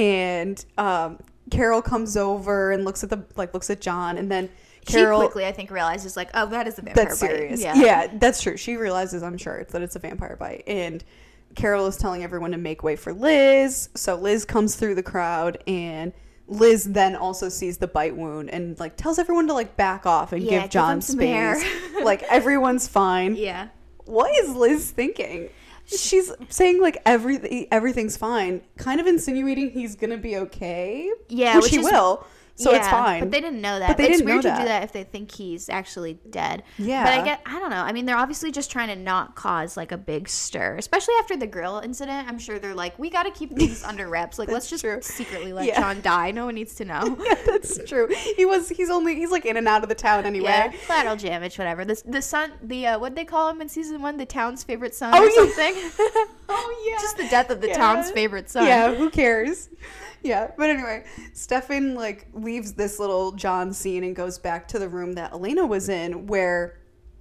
And Carol comes over and looks at John, and then Carol... She quickly, I think, realizes, like, oh, that is a vampire that's bite. Serious. Yeah, that's true. She realizes, I'm sure, that it's a vampire bite. And Carol is telling everyone to make way for Liz. So Liz comes through the crowd, and Liz then also sees the bite wound and, like, tells everyone to, like, back off and give John space. Like, everyone's fine. Yeah. What is Liz thinking? She's saying, like, everything's fine, kind of insinuating he's gonna be okay. Yeah, which he will. So it's fine. But they didn't know that. It's weird to do that if they think he's actually dead. Yeah. But I don't know. I mean, they're obviously just trying to not cause, like, a big stir, especially after the grill incident. I'm sure they're like, we got to keep things under wraps. Like, let's just secretly let John die. No one needs to know. Yeah, that's true. He's like in and out of the town anyway. Yeah, collateral damage, whatever. The son, what'd they call him in season 1? The town's favorite son or something? Oh, yeah. Just the death of the town's favorite son. Yeah, who cares? Yeah, but anyway, Stefan, like, leaves this little John scene and goes back to the room that Elena was in, where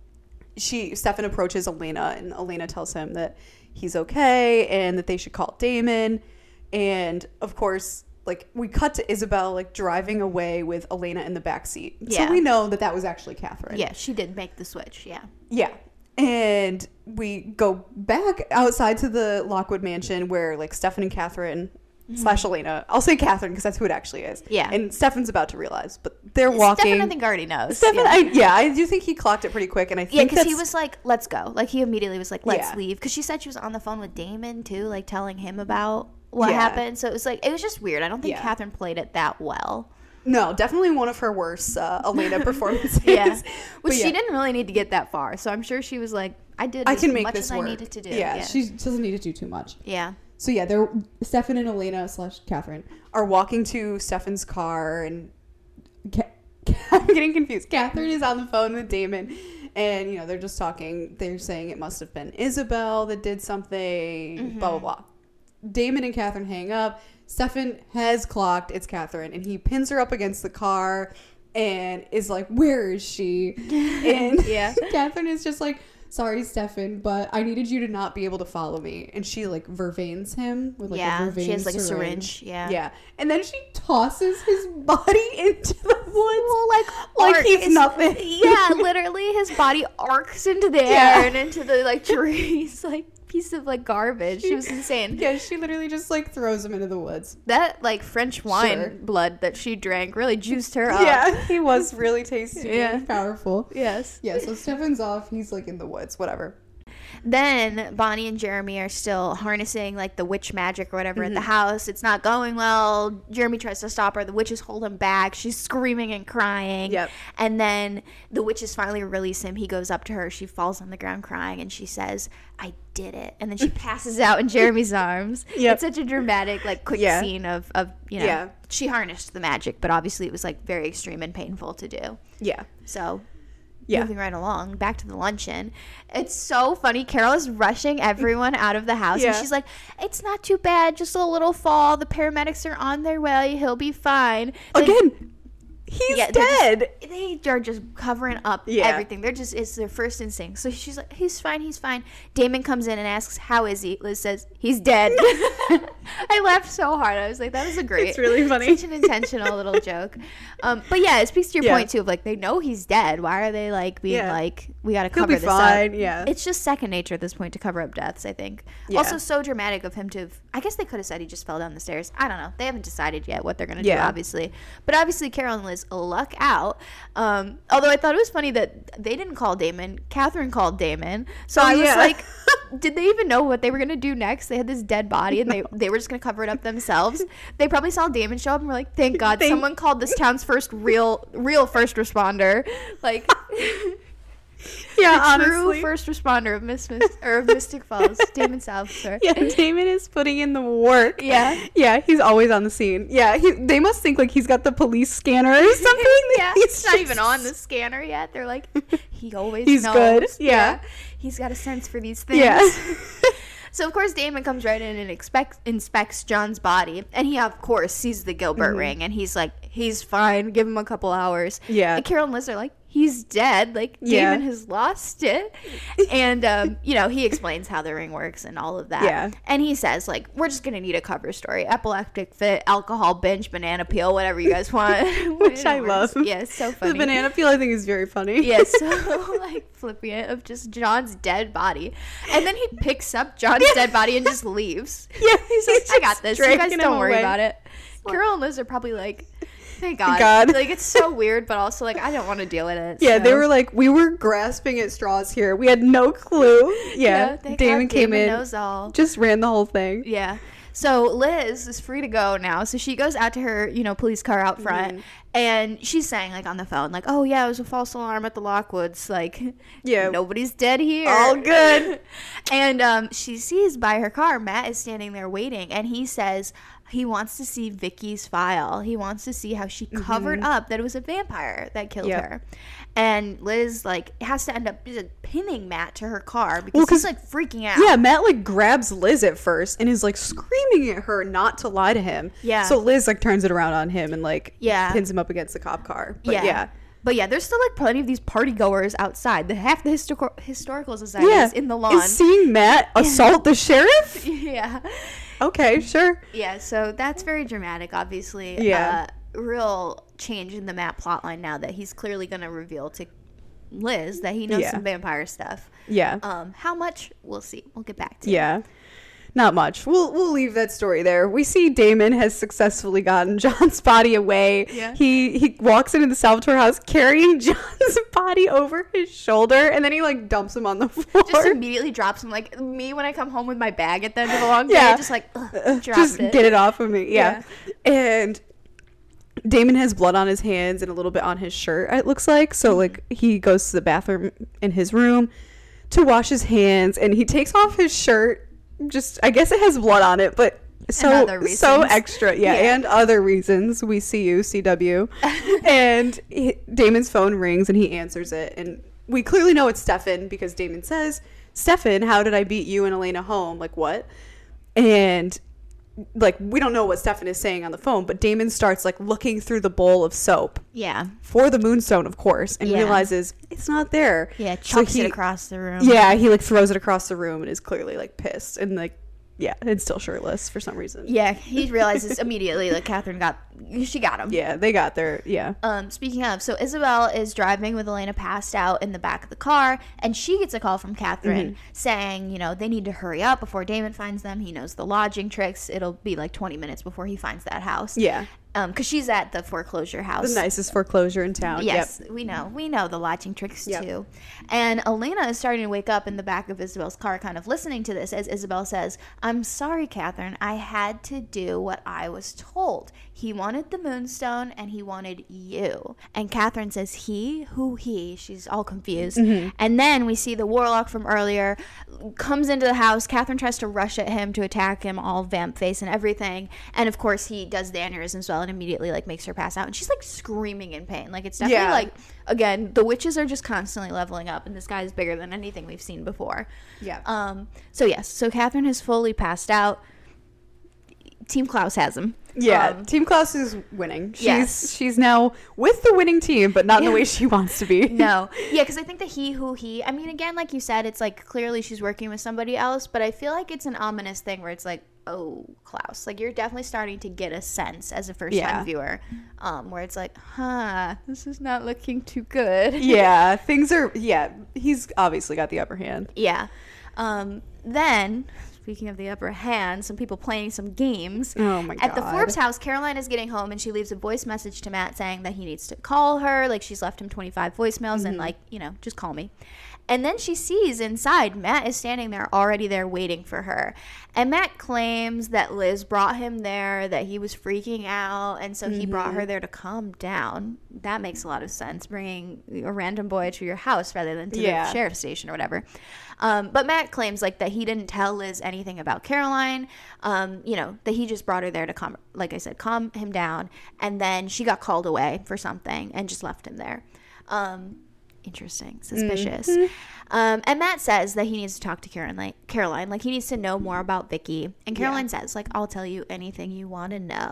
Stefan approaches Elena, and Elena tells him that he's okay and that they should call Damon. And of course, like, we cut to Isabel, like, driving away with Elena in the backseat. Yeah. So we know that was actually Catherine. Yeah, she did make the switch. Yeah. Yeah. And we go back outside to the Lockwood mansion where, like, Stefan and Catherine / Elena. I'll say Catherine because that's who it actually is. Yeah. And Stefan's about to realize, but they're walking. Stefan, I think, already knows. Stefan, I do think he clocked it pretty quick, and I think because he was like, "Let's go." Like, he immediately was like, "Let's leave," because she said she was on the phone with Damon too, like, telling him about what happened. So it was like, it was just weird. I don't think Catherine played it that well. No, definitely one of her worst Elena performances. Which she didn't really need to get that far. So I'm sure she was like, I can make this work. I needed to do. Yeah, she doesn't need to do too much. Yeah. So yeah, Stefan and Elena / Catherine are walking to Stefan's car, and I'm getting confused. Catherine is on the phone with Damon, and, you know, they're just talking. They're saying it must have been Isabel that did something, blah, blah, blah. Damon and Catherine hang up. Stefan has clocked it's Catherine, and he pins her up against the car and is like, "Where is she?" And Catherine is just like, "Sorry, Stefan, but I needed you to not be able to follow me." And she, like, vervains him with, like, a vervain she has, like, syringe. a syringe. Yeah. And then she tosses his body into the woods. Well, like he's nothing. Yeah, literally his body arcs into the air and into the, like, trees, like, piece of, like, garbage. She was insane. Yeah, she literally just, like, throws him into the woods. That, like, French wine blood that she drank really juiced her up. Yeah, he was really tasty and powerful. Yes. Yeah, so Stefan's off. He's, like, in the woods, whatever. Then Bonnie and Jeremy are still harnessing, like, the witch magic or whatever at the house. It's not going well. Jeremy tries to stop her. The witches hold him back. She's screaming and crying. Yep. And then the witches finally release him. He goes up to her. She falls on the ground crying, and she says, "I did it." And then she passes out in Jeremy's arms. Yep. It's such a dramatic, like, quick scene of you know, she harnessed the magic, but obviously it was, like, very extreme and painful to do. Yeah. So... moving right along, back to the luncheon. It's so funny. Carol is rushing everyone out of the house, and she's like, "It's not too bad, just a little fall. The paramedics are on their way. He'll be fine." Again, He's dead. They are just covering up everything. It's their first instinct. So she's like, he's fine. Damon comes in and asks, how is he? Liz says, he's dead. I laughed so hard. I was like, that was It's really funny. Such an intentional little joke. But yeah, it speaks to your point too of like, they know he's dead. Why are they like being like, we got to cover this up? Yeah. It's just second nature at this point to cover up deaths, I think. Yeah. Also so dramatic of him to have, I guess they could have said he just fell down the stairs. I don't know. They haven't decided yet what they're going to do, obviously. But obviously Carol and Liz luck out. Although I thought it was funny that they didn't call Damon. Catherine called Damon. So I was like, did they even know what they were going to do next? They had this dead body and they were just going to cover it up themselves. They probably saw Damon show up and were like, thank God someone called this town's first real first responder. Like... Yeah, the true honestly. first responder of Mystic Falls, Damon Salvatore. Yeah, Damon is putting in the work. Yeah, he's always on the scene. Yeah, they must think like he's got the police scanner or something. Yeah, he's not even on the scanner yet. They're like, he's knows. Good. Yeah, he's got a sense for these things. Yeah. So, of course, Damon comes right in and inspects John's body. And he, of course, sees the Gilbert ring. And he's like, he's fine. Give him a couple hours. Yeah. And Carol and Liz are like, he's dead. Like, Damon has lost it. And, he explains how the ring works and all of that. Yeah. And he says, like, we're just going to need a cover story. Epileptic fit, alcohol binge, banana peel, whatever you guys want. Which I love. Yeah, it's so funny. The banana peel, I think, is very funny. Yeah, so, like, flippant of just John's dead body. And then he picks up John's dead body and just leaves. Yeah, he's like, I got this. You guys don't worry about it. Carol and Liz are probably like, thank God. Like, it's so weird, but also, like, I don't want to deal with it. Yeah, they were like, we were grasping at straws here. We had no clue. Yeah, Damon came in, knows all. Just ran the whole thing. Yeah. So Liz is free to go now. So she goes out to her, police car out front, and she's saying, like, on the phone, like, oh, yeah, it was a false alarm at the Lockwoods. Like, nobody's dead here. All good. And she sees by her car, Matt is standing there waiting, and he says he wants to see Vicky's file. He wants to see how she covered up that it was a vampire that killed her. And Liz, like, has to end up pinning Matt to her car because he's, like, freaking out. Yeah, Matt, like, grabs Liz at first and is, like, screaming at her not to lie to him. Yeah. So Liz, like, turns it around on him and, like, pins him up against the cop car. But, But yeah, there's still like plenty of these party goers outside. Half the historical society is in the lawn. Is seeing Matt assault the sheriff? Yeah. Okay, sure. Yeah, so that's very dramatic, obviously. Yeah. Real change in the Matt plotline now that he's clearly going to reveal to Liz that he knows some vampire stuff. Yeah. How much? We'll see. We'll get back to it. Not much. We'll leave that story there. We see Damon has successfully gotten John's body away. Yeah. He walks into the Salvatore house carrying John's body over his shoulder, and then he like dumps him on the floor. Just immediately drops him, like me when I come home with my bag at the end of a long day. Just like just get it off of me. Yeah. And Damon has blood on his hands and a little bit on his shirt, it looks like. So like he goes to the bathroom in his room to wash his hands, and he takes off his shirt. Just, I guess it has blood on it, but so extra. And other reasons. We see you, CW. And Damon's phone rings and he answers it. And we clearly know it's Stefan because Damon says, Stefan, how did I beat you and Elena home? Like, what? And like, we don't know what Stefan is saying on the phone, but Damon starts like looking through the bowl of soap. Yeah. For the moonstone, of course, and realizes it's not there. Yeah, chucks it across the room. Yeah, he like throws it across the room and is clearly like pissed and like, and still shirtless for some reason. Yeah, he realizes immediately that Catherine got him. Yeah, they got there. Yeah. Speaking of, so Isabel is driving with Elena passed out in the back of the car, and she gets a call from Catherine saying, they need to hurry up before Damon finds them. He knows the lodging tricks. It'll be like 20 minutes before he finds that house. Yeah. Because she's at the foreclosure house. The nicest foreclosure in town. Yes, we know the lodging tricks too. And Elena is starting to wake up in the back of Isabel's car, kind of listening to this as Isabel says, I'm sorry, Catherine. I had to do what I was told. He wanted the moonstone and he wanted you. And Catherine says, he? Who he? She's all confused. And then we see the warlock from earlier comes into the house. Catherine tries to rush at him to attack him, all vamp face and everything. And of course he does the aneurysm as well and immediately like makes her pass out. And she's like screaming in pain. Like it's definitely like, again, the witches are just constantly leveling up and this guy is bigger than anything we've seen before. Yeah. So Catherine has fully passed out. Team Klaus has him. Yeah, Team Klaus is winning. She's now with the winning team, but not in the way she wants to be. No. Yeah, because I think the I mean, again, like you said, it's like clearly she's working with somebody else, but I feel like it's an ominous thing where it's like, oh, Klaus, like you're definitely starting to get a sense as a first-time viewer, where it's like, this is not looking too good. Yeah, he's obviously got the upper hand. Yeah. Then, speaking of the upper hand, some people playing some games. Oh my God. At the Forbes house, Caroline is getting home and she leaves a voice message to Matt saying that he needs to call her. Like, she's left him 25 voicemails and, like, just call me. And then she sees inside Matt is standing there, already there waiting for her. And Matt claims that Liz brought him there, that he was freaking out, and so he brought her there to calm down. That makes a lot of sense, bringing a random boy to your house rather than to the sheriff's station or whatever. But Matt claims like that he didn't tell Liz anything about Caroline, that he just brought her there to calm him down. And then she got called away for something and just left him there. Interesting. Suspicious. And Matt says that he needs to talk to Caroline. Like, he needs to know more about Vicky. And Caroline says, like, I'll tell you anything you want to know. ...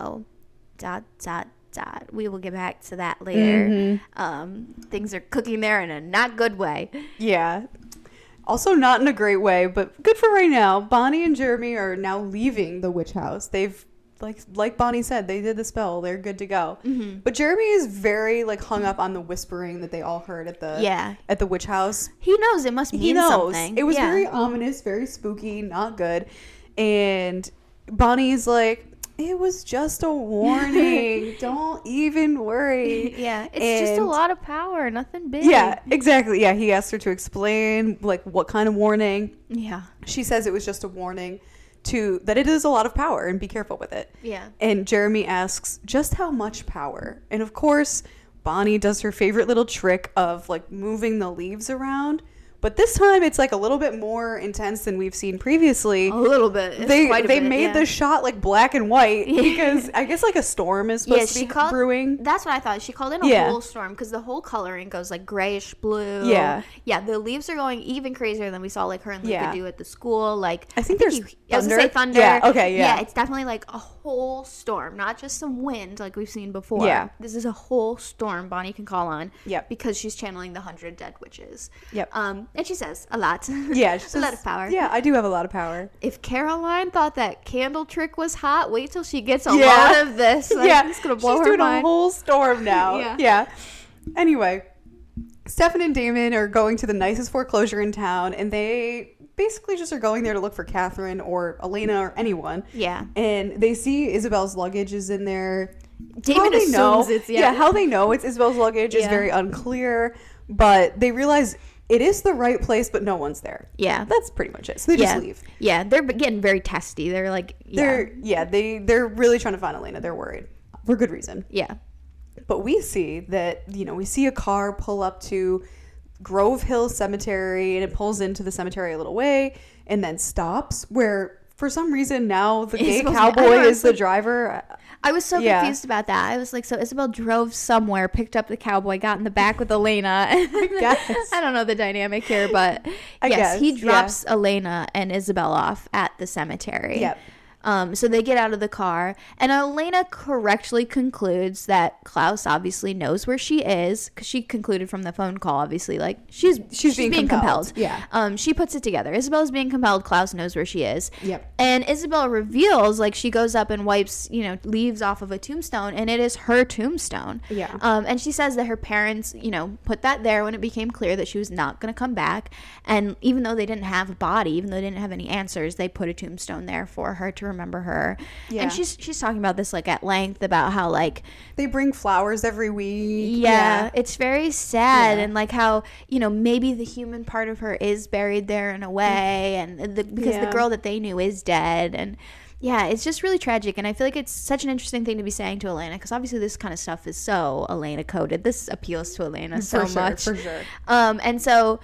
We will get back to that later. Things are cooking there in a not good way. Yeah. Also not in a great way, but good for right now. Bonnie and Jeremy are now leaving the witch house. They've like Bonnie said, they did the spell. They're good to go. But Jeremy is very like hung up on the whispering that they all heard at the witch house. He knows it must mean something. It was very ominous, very spooky, not good. And Bonnie's like, it was just a warning. Don't even worry. Yeah, it's just a lot of power, nothing big. Yeah, exactly. Yeah, he asked her to explain like what kind of warning. Yeah. She says it was just a warning that it is a lot of power and be careful with it. Yeah. And Jeremy asks just how much power. And of course, Bonnie does her favorite little trick of like moving the leaves around. But this time it's like a little bit more intense than we've seen previously. A little bit. They made the shot like black and white because I guess like a storm is supposed to be brewing. That's what I thought. She called in a whole storm because the whole coloring goes like grayish blue. Yeah. Yeah, the leaves are going even crazier than we saw like her and Luca do at the school. Like I think there's thunder. I was gonna say thunder. Yeah, okay, yeah. Yeah, it's definitely like a whole storm, not just some wind like we've seen before. Yeah. This is a whole storm Bonnie can call on. Yep. Because she's channeling the 100 dead witches. Yep. And she says a lot. Yeah, she says, a lot of power. Yeah, I do have a lot of power. If Caroline thought that candle trick was hot, wait till she gets a lot of this. Like, it's gonna blow her mind. She's doing a whole storm now. Yeah. Anyway, Stefan and Damon are going to the nicest foreclosure in town, and they basically just are going there to look for Catherine or Elena or anyone. Yeah. And they see Isabel's luggage is in there. Damon assumes it's how they know it's Isabel's luggage is very unclear, but they realize it is the right place, but no one's there. Yeah. That's pretty much it. So they just leave. Yeah, they're getting very testy. They're like, they're really trying to find Elena. They're worried for good reason. Yeah. But we see that, we see a car pull up to Grove Hill Cemetery, and it pulls into the cemetery a little way and then stops, where for some reason now the gay cowboy is the driver. I was so confused about that. I was like, so Isabel drove somewhere, picked up the cowboy, got in the back with Elena. I don't know the dynamic here, but he drops Elena and Isabel off at the cemetery. Yep. So they get out of the car, and Elena correctly concludes that Klaus obviously knows where she is, because she concluded from the phone call, obviously, like she's being compelled. Yeah. She puts it together. Isabel's being compelled. Klaus knows where she is. Yep. And Isabel reveals, like, she goes up and wipes, leaves off of a tombstone, and it is her tombstone. Yeah. And she says that her parents, put that there when it became clear that she was not going to come back. And even though they didn't have a body, even though they didn't have any answers, they put a tombstone there for her to remember her. Yeah. And she's talking about this like at length about how like they bring flowers every week. Yeah. It's very sad. And like how, maybe the human part of her is buried there in a way, and because the girl that they knew is dead. And yeah, it's just really tragic. And I feel like it's such an interesting thing to be saying to Elena, because obviously this kind of stuff is so Elena coded. This appeals to Elena so much. For sure. And so,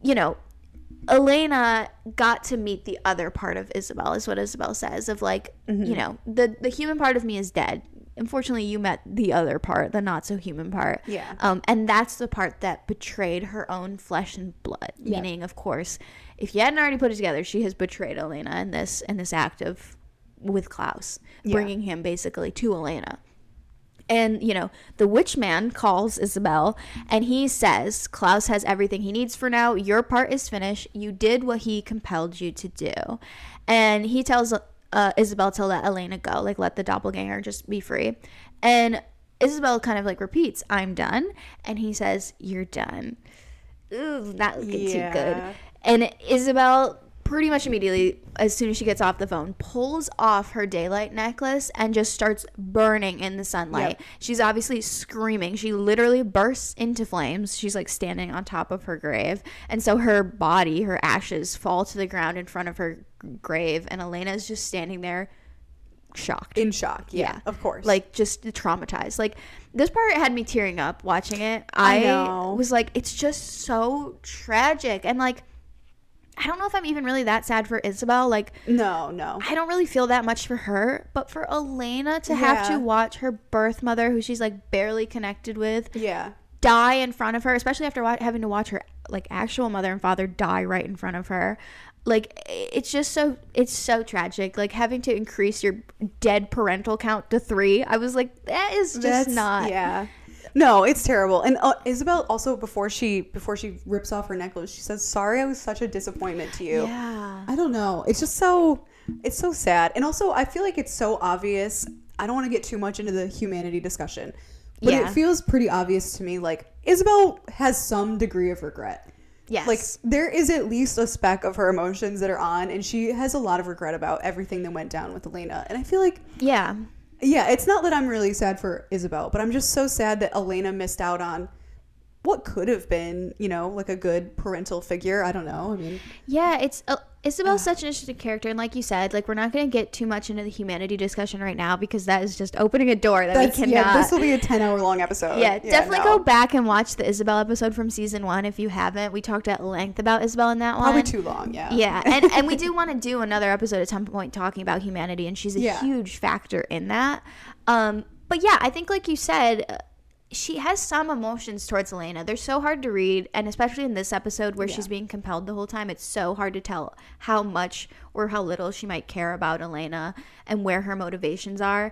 Elena got to meet the other part of Isabel, is what Isabel says, of like, the human part of me is dead. Unfortunately, you met the other part, the not so human part. Yeah. And that's the part that betrayed her own flesh and blood. Meaning, of course, if you hadn't already put it together, she has betrayed Elena in this act of with Klaus, bringing him basically to Elena. And, you know, the witch man calls Isabel and he says, Klaus has everything he needs for now. Your part is finished. You did what he compelled you to do. And he tells Isabel to let Elena go, like let the doppelganger just be free. And Isabel kind of like repeats, I'm done. And he says, you're done. Ooh, not looking too good. And Isabel pretty much immediately, as soon as she gets off the phone, pulls off her daylight necklace and just starts burning in the sunlight. She's obviously screaming. She literally bursts into flames. She's like standing on top of her grave. And so her body, her ashes fall to the ground in front of her grave. And Elena's just standing there shocked. In shock. Yeah, of course. Like just traumatized. Like this part had me tearing up watching it. I was like, it's just so tragic. And like, I don't know if I'm even really that sad for Isabel. Like, no. I don't really feel that much for her. But for Elena to have to watch her birth mother, who she's like barely connected with, die in front of her, especially after having to watch her like actual mother and father die right in front of her. Like, it's so tragic. Like, having to increase your dead parental count to 3. I was like, that's not. Yeah. No, it's terrible. And Isabel also, before she rips off her necklace, she says, sorry, I was such a disappointment to you. Yeah. I don't know. It's just it's so sad. And also, I feel like it's so obvious. I don't want to get too much into the humanity discussion, but it feels pretty obvious to me. Like, Isabel has some degree of regret. Yes. Like, there is at least a speck of her emotions that are on, and she has a lot of regret about everything that went down with Elena. And I feel like... Yeah, it's not that I'm really sad for Isabel, but I'm just so sad that Elena missed out on what could have been, you know, like a good parental figure. I don't know. I mean... Yeah, Isabel's such an interesting character, and like you said, like, we're not going to get too much into the humanity discussion right now because that is just opening a door that we cannot. Yeah, this will be a 10-hour long episode. Definitely go back and watch the Isabel episode from season 1 if you haven't. We talked at length about Isabel in that one. Probably too long, yeah. Yeah, and we do want to do another episode at some point talking about humanity, and she's a huge factor in that. But yeah, I think like you said, she has some emotions towards Elena. They're so hard to read, and especially in this episode where she's being compelled the whole time, it's so hard to tell how much or how little she might care about Elena and where her motivations are.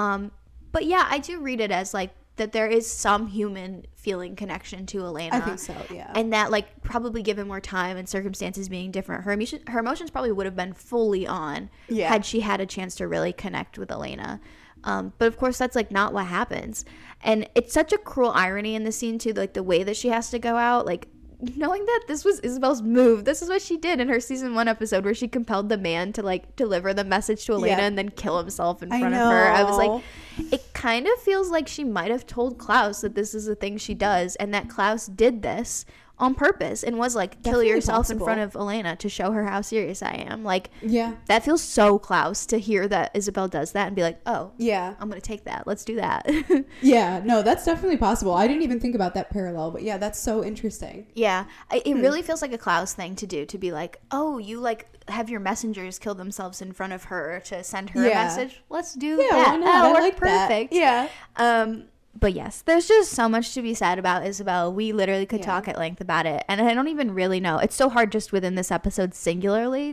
But yeah, I do read it as like that there is some human feeling connection to Elena. I think so, yeah. And that, like, probably given more time and circumstances being different, her emotions probably would have been fully on had she had a chance to really connect with Elena. But of course that's like not what happens, and it's such a cruel irony in the scene too, like the way that she has to go out, like knowing that this was Isabel's move. This is what she did in her season 1 episode where she compelled the man to like deliver the message to Elena and then kill himself in front of her. I was like, it kind of feels like she might have told Klaus that this is a thing she does, and that Klaus did this on purpose and was like, kill yourself in front of Elena to show her how serious I am. Like, that feels so Klaus to hear that Isabel does that and be like, oh, I'm gonna take that, let's do that. No, that's definitely possible. I didn't even think about that parallel, but that's so interesting. It really feels like a Klaus thing to do, to be like, oh, you like have your messengers kill themselves in front of her to send her a message, let's do that. Why not? That'll I work like perfect. That. But yes, there's just so much to be said about Isabel. We literally could talk at length about it. And I don't even really know. It's so hard just within this episode singularly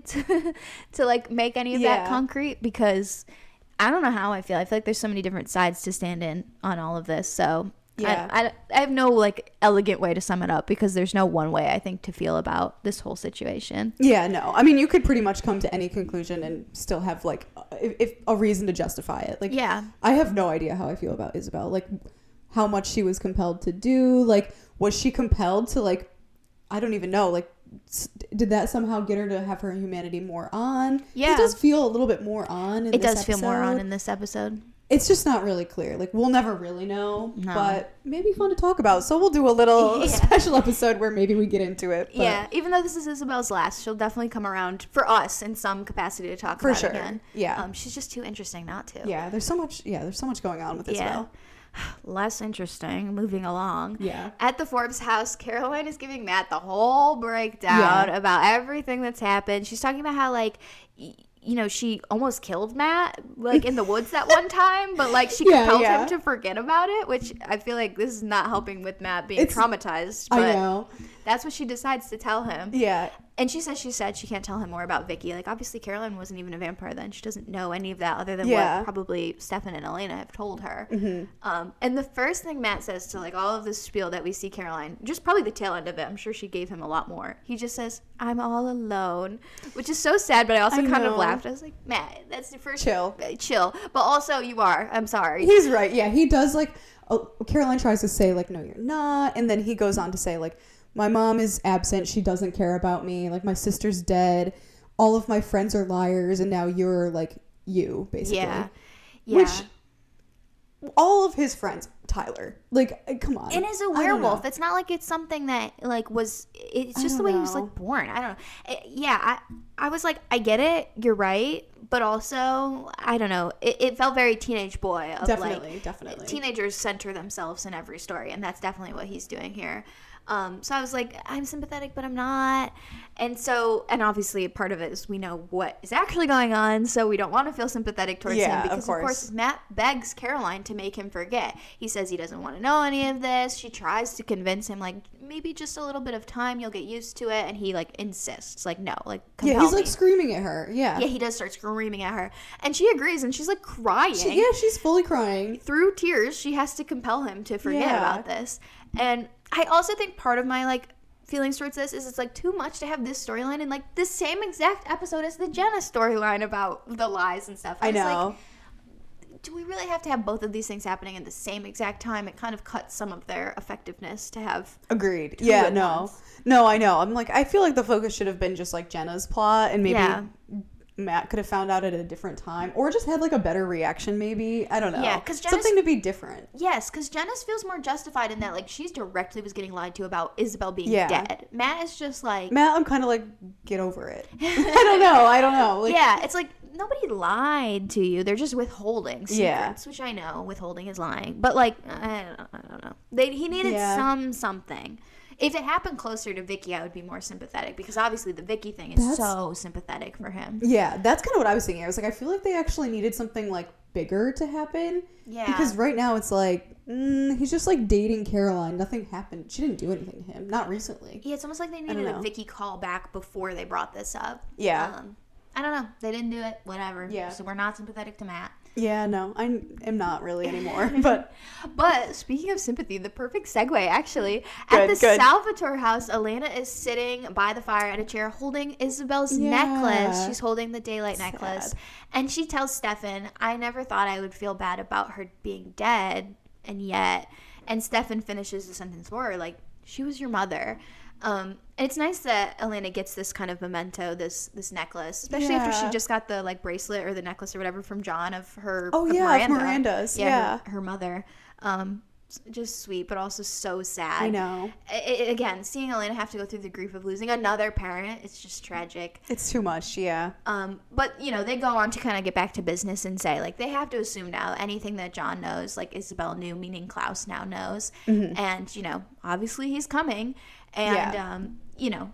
to like make any of that concrete, because I don't know how I feel. I feel like there's so many different sides to stand in on all of this. So I have no like elegant way to sum it up, because there's no one way I think to feel about this whole situation. No, I mean, you could pretty much come to any conclusion and still have like if a reason to justify it. Like, I have no idea how I feel about Isabel, like how much she was compelled to do. Like, was she compelled to, like, I don't even know, like, did that somehow get her to have her humanity more on? It does feel a little bit more on in this episode. It does feel more on in this episode. It's just not really clear. Like, we'll never really know, but maybe fun to talk about. So we'll do a little special episode where maybe we get into it. But even though this is Isabel's last, she'll definitely come around for us in some capacity to talk about it again. She's just too interesting not to. There's so much going on with Isabel. Less interesting. Moving along. At the Forbes house, Caroline is giving Matt the whole breakdown about everything that's happened. She's talking about how, like, you know, she almost killed Matt, like, in the woods that one time, but, like, she compelled him to forget about it, which I feel like this is not helping with Matt being traumatized. But I know. That's what she decides to tell him. And she said she can't tell him more about Vicky. Like, obviously, Caroline wasn't even a vampire then. She doesn't know any of that other than what probably Stefan and Elena have told her. And the first thing Matt says to, like, all of this spiel that we see Caroline, just probably the tail end of it, I'm sure she gave him a lot more. He just says, I'm all alone, which is so sad, but I also kind of laughed. I was like, Matt, that's the first... Chill. But also, you are. I'm sorry. He's right. Yeah, he does, like... Caroline tries to say, like, no, you're not. And then he goes on to say, like, my mom is absent. She doesn't care about me. Like, my sister's dead. All of my friends are liars. And now you're, like, you, basically. Yeah. Which, all of his friends, Tyler. Like, come on. And as a werewolf, it's not like it's something that, like, was... It's just the way he was, like, born. I don't know. I was like, I get it. You're right. But also, I don't know. It felt very teenage boy. Of definitely. Teenagers center themselves in every story. And that's definitely what he's doing here. So I was like, I'm sympathetic, but I'm not. And obviously part of it is we know what is actually going on, so we don't want to feel sympathetic towards him because, of course, Matt begs Caroline to make him forget. He says he doesn't want to know any of this. She tries to convince him, like, maybe just a little bit of time, you'll get used to it. And he, like, insists, like, no, like, compel he's, like, screaming at her. Yeah, he does start screaming at her. And she agrees, and she's, like, crying. She's fully crying. Through tears, she has to compel him to forget about this. And I also think part of my, like, feelings towards this is it's, like, too much to have this storyline in, like, the same exact episode as the Jenna storyline about the lies and stuff. I know. Like, do we really have to have both of these things happening at the same exact time? It kind of cuts some of their effectiveness to have... Agreed. Yeah, no. No, I know. I'm like, I feel like the focus should have been just, like, Jenna's plot and maybe... Matt could have found out at a different time or just had, like, a better reaction maybe. I don't know. Yeah, because something to be different. Yes, because Jenna's feels more justified in that, like, she's directly was getting lied to about Isabel being dead. Matt is just like... Matt, I'm kind of like, get over it. I don't know. Like, yeah, it's like, nobody lied to you. They're just withholding secrets, which I know. Withholding is lying. But, like, I don't know. He needed something. If it happened closer to Vicky, I would be more sympathetic because obviously the Vicky thing is so sympathetic for him. Yeah, that's kind of what I was thinking. I was like, I feel like they actually needed something, like, bigger to happen. Yeah. Because right now it's like, he's just, like, dating Caroline. Nothing happened. She didn't do anything to him. Not recently. Yeah, it's almost like they needed a Vicky call back before they brought this up. Yeah. I don't know. They didn't do it. Whatever. Yeah. So we're not sympathetic to Matt. Yeah, no, I am not really anymore. But speaking of sympathy, the perfect segue, actually. At the Salvatore house, Elena is sitting by the fire at a chair holding Isabel's necklace. She's holding the daylight necklace. And she tells Stefan, I never thought I would feel bad about her being dead, and yet. And Stefan finishes the sentence for her, like, she was your mother. And it's nice that Elena gets this kind of memento, this necklace, especially after she just got the, like, bracelet or the necklace or whatever from John of her. Oh, yeah, Miranda's. Yeah. Her mother. Just sweet, but also so sad. I know. Again, seeing Elena have to go through the grief of losing another parent, it's just tragic. It's too much, yeah. But, you know, they go on to kind of get back to business and say, like, they have to assume now anything that John knows, like Isabel knew, meaning Klaus now knows. Mm-hmm. And, you know, obviously he's coming. And, you know,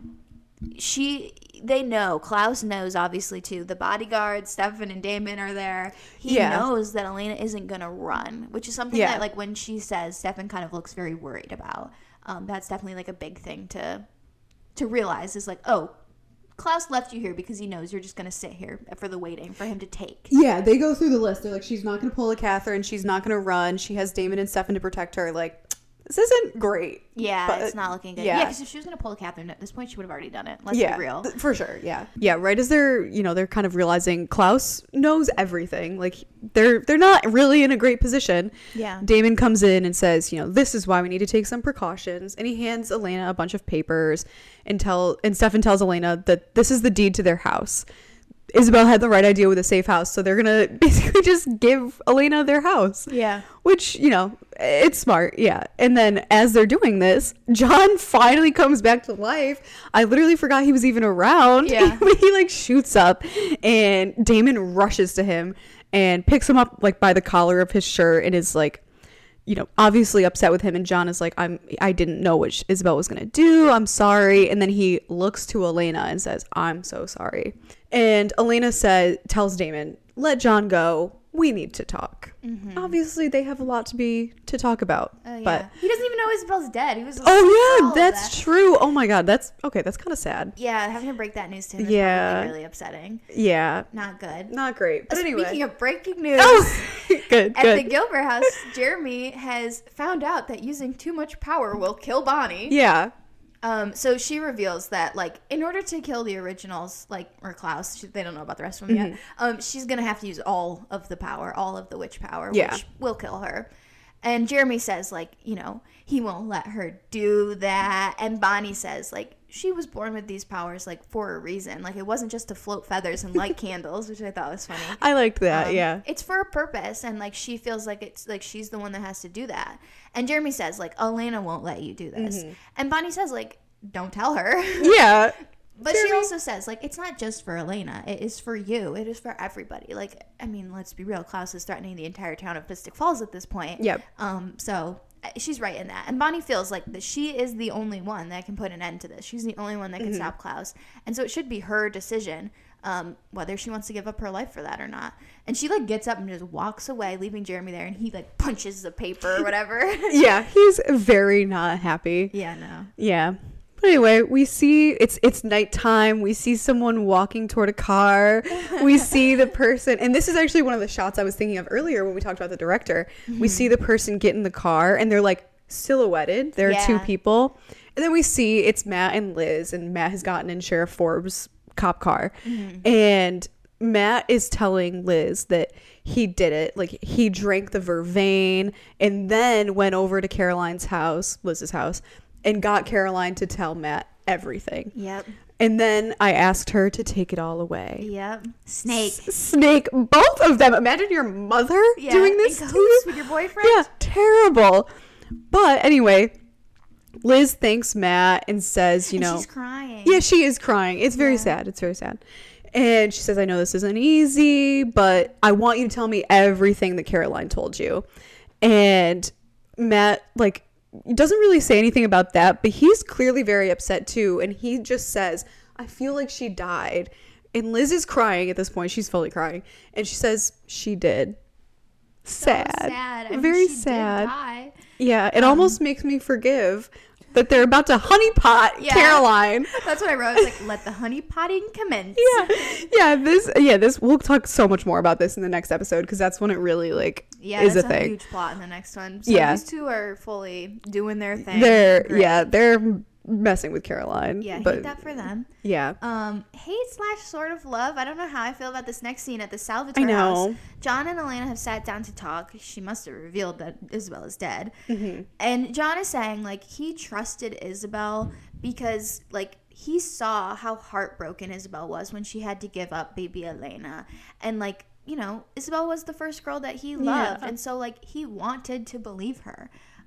they know, Klaus knows, obviously, too. The bodyguards, Stefan and Damon are there. He knows that Elena isn't going to run, which is something that, like, when she says, Stefan kind of looks very worried about. That's definitely, like, a big thing to realize is, like, oh, Klaus left you here because he knows you're just going to sit here for the waiting for him to take. Yeah, they go through the list. They're like, she's not going to pull a Catherine. She's not going to run. She has Damon and Stefan to protect her. Like, this isn't great. Yeah, but it's not looking good. Yeah, because if she was going to pull a Catherine at this point, she would have already done it. Let's be real. For sure, yeah. Yeah, right as they're kind of realizing Klaus knows everything. Like, they're not really in a great position. Yeah. Damon comes in and says, this is why we need to take some precautions. And he hands Elena a bunch of papers and Stefan tells Elena that this is the deed to their house. Isabel had the right idea with a safe house, so they're gonna basically just give Elena their house. Yeah. Which, it's smart, yeah. And then as they're doing this, John finally comes back to life. I literally forgot he was even around. Yeah. He, like, shoots up, and Damon rushes to him and picks him up, like, by the collar of his shirt and is, like, obviously upset with him. And John is like, I didn't know what Isabel was gonna do. I'm sorry. And then he looks to Elena and says, I'm so sorry. And Elena tells Damon, let John go. we need to talk. Obviously, they have a lot to talk about. But he doesn't even know Isabel's dead. He was that's true. Oh my God, that's kind of sad. Yeah, having to break that news to him is probably really upsetting. Yeah, not good, not great. But anyway, speaking of breaking news, good. At the Gilbert house, Jeremy has found out that using too much power will kill Bonnie. Yeah. So she reveals that, like, in order to kill the originals, like, or Klaus, they don't know about the rest of them yet, she's going to have to use all of the power, all of the witch power, which will kill her. And Jeremy says, like, you know, he won't let her do that. And Bonnie says, like, she was born with these powers, like, for a reason. Like, it wasn't just to float feathers and light candles, which I thought was funny. I liked that, yeah. It's for a purpose, and, like, she feels like it's, like, she's the one that has to do that. And Jeremy says, like, Elena won't let you do this. And Bonnie says, like, don't tell her. Yeah. But Jeremy. She also says, like, it's not just for Elena. It is for you. It is for everybody. Like, I mean, let's be real. Klaus is threatening the entire town of Mystic Falls at this point. Yep. So she's right in that. And Bonnie feels like that she is the only one that can put an end to this. She's the only one that can stop Klaus. And so it should be her decision whether she wants to give up her life for that or not. And she, like, gets up and just walks away, leaving Jeremy there. And he, like, punches the paper or whatever. Yeah, he's very not happy. Yeah, no. Yeah. But anyway, we see it's nighttime. We see someone walking toward a car. We see the person, and this is actually one of the shots I was thinking of earlier when we talked about the director. We see the person get in the car, and they're, like, silhouetted. There are two people. And then we see it's Matt and Liz, and Matt has gotten in Sheriff Forbes' cop car. And Matt is telling Liz that he did it. Like, he drank the vervain and then went over to Caroline's house, Liz's house, and got Caroline to tell Matt everything. Yep. And then I asked her to take it all away. Yep. Snake. Both of them. Imagine your mother doing this in cahoots with your boyfriend. Yeah, terrible. But anyway, Liz thanks Matt and says, she's crying. Yeah, she is crying. It's very sad. It's very sad. And she says, I know this isn't easy, but I want you to tell me everything that Caroline told you. And Matt, like, doesn't really say anything about that, but he's clearly very upset too. And he just says, I feel like she died. And Liz is crying at this point. She's fully crying. And she says, she did. Sad. So sad. I mean, very she sad. Did die. Yeah, it almost makes me forgive that they're about to honeypot Caroline. That's what I wrote. I was like, let the honeypotting commence. This we'll talk so much more about this in the next episode, because that's when it really is a thing. Huge plot in the next one. So these two are fully doing their thing. They're messing with Caroline. Yeah, hate that for them. Yeah. Hate / sort of love. I don't know how I feel about this next scene at the Salvatore house. John and Elena have sat down to talk. She must have revealed that Isabel is dead. And John is saying, like, he trusted Isabel because, like, he saw how heartbroken Isabel was when she had to give up baby Elena. And, like, you know, Isabel was the first girl that he loved. And so, like, he wanted to believe her.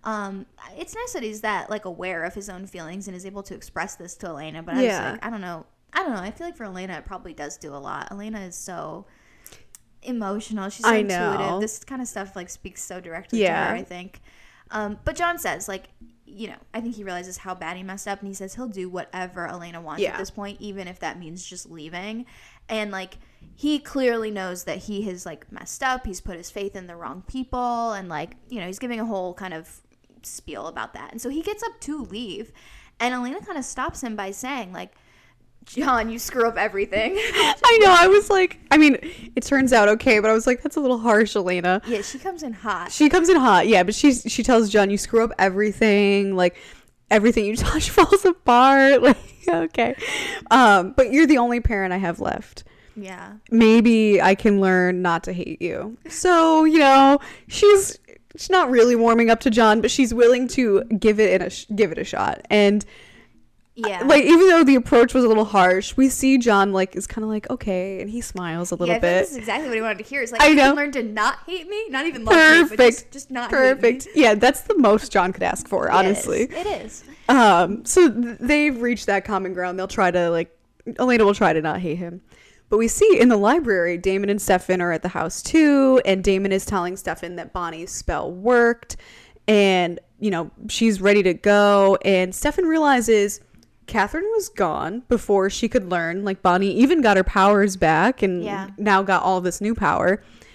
It's nice that he's that, like, aware of his own feelings and is able to express this to Elena, but I was like, I don't know. I feel like for Elena, it probably does do a lot. Elena is so emotional. She's so intuitive. This kind of stuff, like, speaks so directly to her, I think. But John says, like, you know, I think he realizes how bad he messed up, and he says he'll do whatever Elena wants at this point, even if that means just leaving. And, like, he clearly knows that he has, like, messed up. He's put his faith in the wrong people, and, like, you know, he's giving a whole kind of spiel about that. And so he gets up to leave, and Elena kind of stops him by saying, like, John, you screw up everything. I know. I was like, I mean, it turns out okay, but I was like, that's a little harsh, Elena. Yeah, she comes in hot. Yeah, but she tells John, you screw up everything. Like, everything you touch falls apart. Like, okay. But you're the only parent I have left. Yeah. Maybe I can learn not to hate you. So, you know, she's not really warming up to John, but she's willing to give it a shot. And like, even though the approach was a little harsh, we see John, like, is kind of like, okay, and he smiles a little bit. This is exactly what he wanted to hear. It's like, you can learn to not hate me, not even love me, but just not hate me. Yeah, that's the most John could ask for, honestly. It is. So they've reached that common ground. They'll try to, like, Elena will try to not hate him. But we see in the library, Damon and Stefan are at the house too, and Damon is telling Stefan that Bonnie's spell worked, and, you know, she's ready to go, and Stefan realizes Catherine was gone before she could learn. Like, Bonnie even got her powers back and now got all this new power.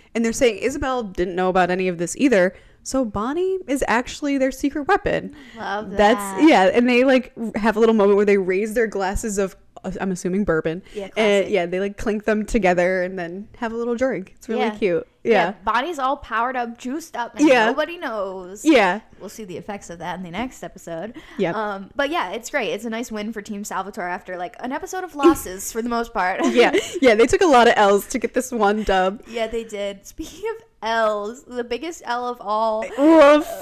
And they're saying Isabel didn't know about any of this either. So Bonnie is actually their secret weapon. Love that. And they like have a little moment where they raise their glasses of, I'm assuming, bourbon. Yeah, and they like clink them together and then have a little drink. It's really cute. Yeah. Bonnie's all powered up, juiced up, and nobody knows. Yeah. We'll see the effects of that in the next episode. Yeah. But yeah, it's great. It's a nice win for Team Salvatore after like an episode of losses for the most part. Yeah. They took a lot of L's to get this one dub. Yeah, they did. Speaking of L's, the biggest L of all. Woof.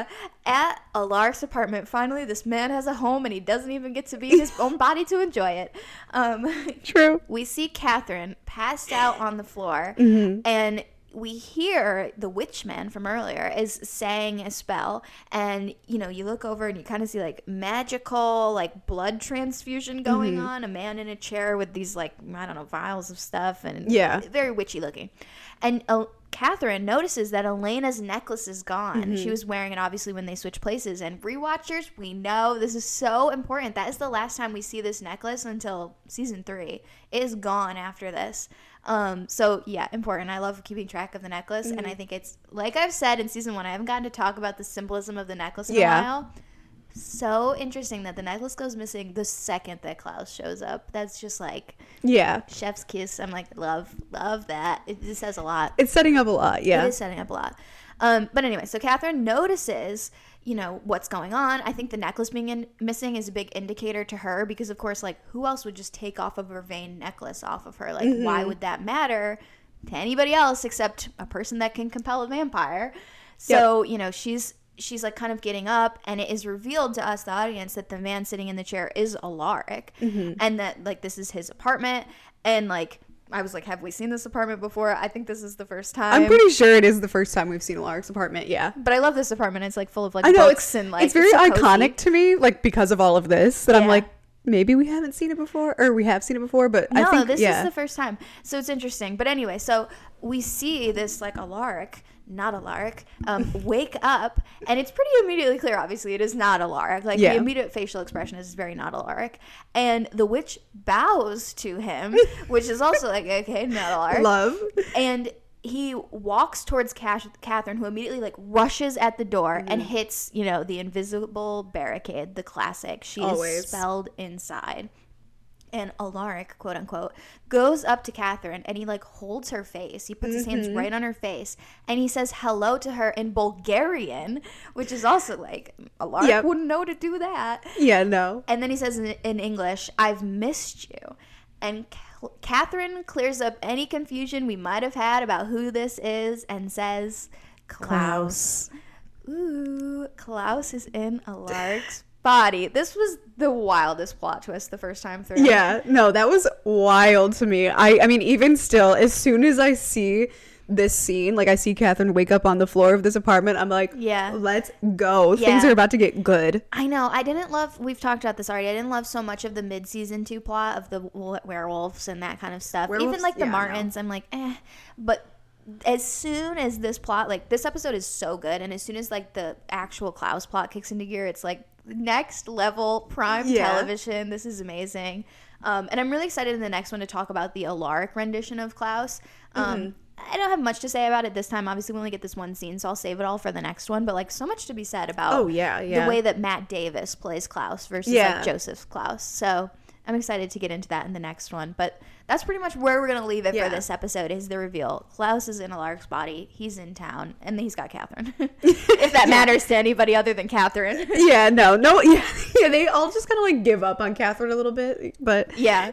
At Alaric's apartment, finally, this man has a home and he doesn't even get to be in his own body to enjoy it. True. We see Catherine passed out on the floor, and we hear the witch man from earlier is saying a spell, and you look over and you kind of see like magical like blood transfusion going on, a man in a chair with these like, I don't know, vials of stuff, and very witchy looking. And Catherine notices that Elena's necklace is gone. She was wearing it obviously when they switched places, and rewatchers, we know this is so important. That is the last time we see this necklace until season 3. It is gone after this. So yeah, important. I love keeping track of the necklace, and I think it's, like I've said in season 1, I haven't gotten to talk about the symbolism of the necklace in a while. So interesting that the necklace goes missing the second that Klaus shows up. That's just like chef's kiss. I'm like, love that. It just says a lot. It's setting up a lot. It is setting up a lot. But anyway, so Catherine notices what's going on. I think the necklace being missing is a big indicator to her, because of course, like, who else would just take off a Vervain necklace off of her? Like, why would that matter to anybody else except a person that can compel a vampire? So she's like kind of getting up, and it is revealed to us, the audience, that the man sitting in the chair is Alaric, and that like this is his apartment. And like, I was like, have we seen this apartment before? I think this is the first time. I'm pretty sure it is the first time we've seen Alaric's apartment. Yeah. But I love this apartment. It's like full of like books and like, it's very iconic to me, like because of all of this, that I'm like, maybe we haven't seen it before, or we have seen it before, but no, I think this is the first time. So it's interesting. But anyway, so we see this like Alaric, not Alaric, wake up, and it's pretty immediately clear, obviously, it is not Alaric. Like, the immediate facial expression is very not Alaric. And the witch bows to him, which is also like, okay, not Alaric. Love. And he walks towards Catherine, who immediately like rushes at the door and hits, the invisible barricade, the classic. She is spelled inside. And Alaric, quote unquote, goes up to Catherine and he like holds her face. He puts his hands right on her face and he says hello to her in Bulgarian, which is also like, Alaric wouldn't know to do that. Yeah, no. And then he says in English, I've missed you. And Catherine clears up any confusion we might have had about who this is and says, Klaus. Ooh, Klaus is in Alaric's body. This was the wildest plot twist the first time through. Yeah, no, that was wild to me. I mean, even still, as soon as I see this scene, like I see Catherine wake up on the floor of this apartment, I'm like, let's go. Things are about to get good. I know. I didn't love, we've talked about this already, I didn't love so much of the mid-season 2 plot of the werewolves and that kind of stuff. Even like the Martins, I'm like, but as soon as this plot, like this episode is so good, and as soon as like the actual Klaus plot kicks into gear, it's like next level prime television. This is amazing. And I'm really excited in the next one to talk about the Alaric rendition of Klaus. I don't have much to say about it this time. Obviously, we only get this one scene, so I'll save it all for the next one. But like, so much to be said about the way that Matt Davis plays Klaus versus like Joseph Klaus. So I'm excited to get into that in the next one. But that's pretty much where we're going to leave it for this episode, is the reveal. Klaus is in Alaric's body. He's in town. And he's got Catherine. If that matters to anybody other than Catherine. No. Yeah, they all just kind of like give up on Catherine a little bit. But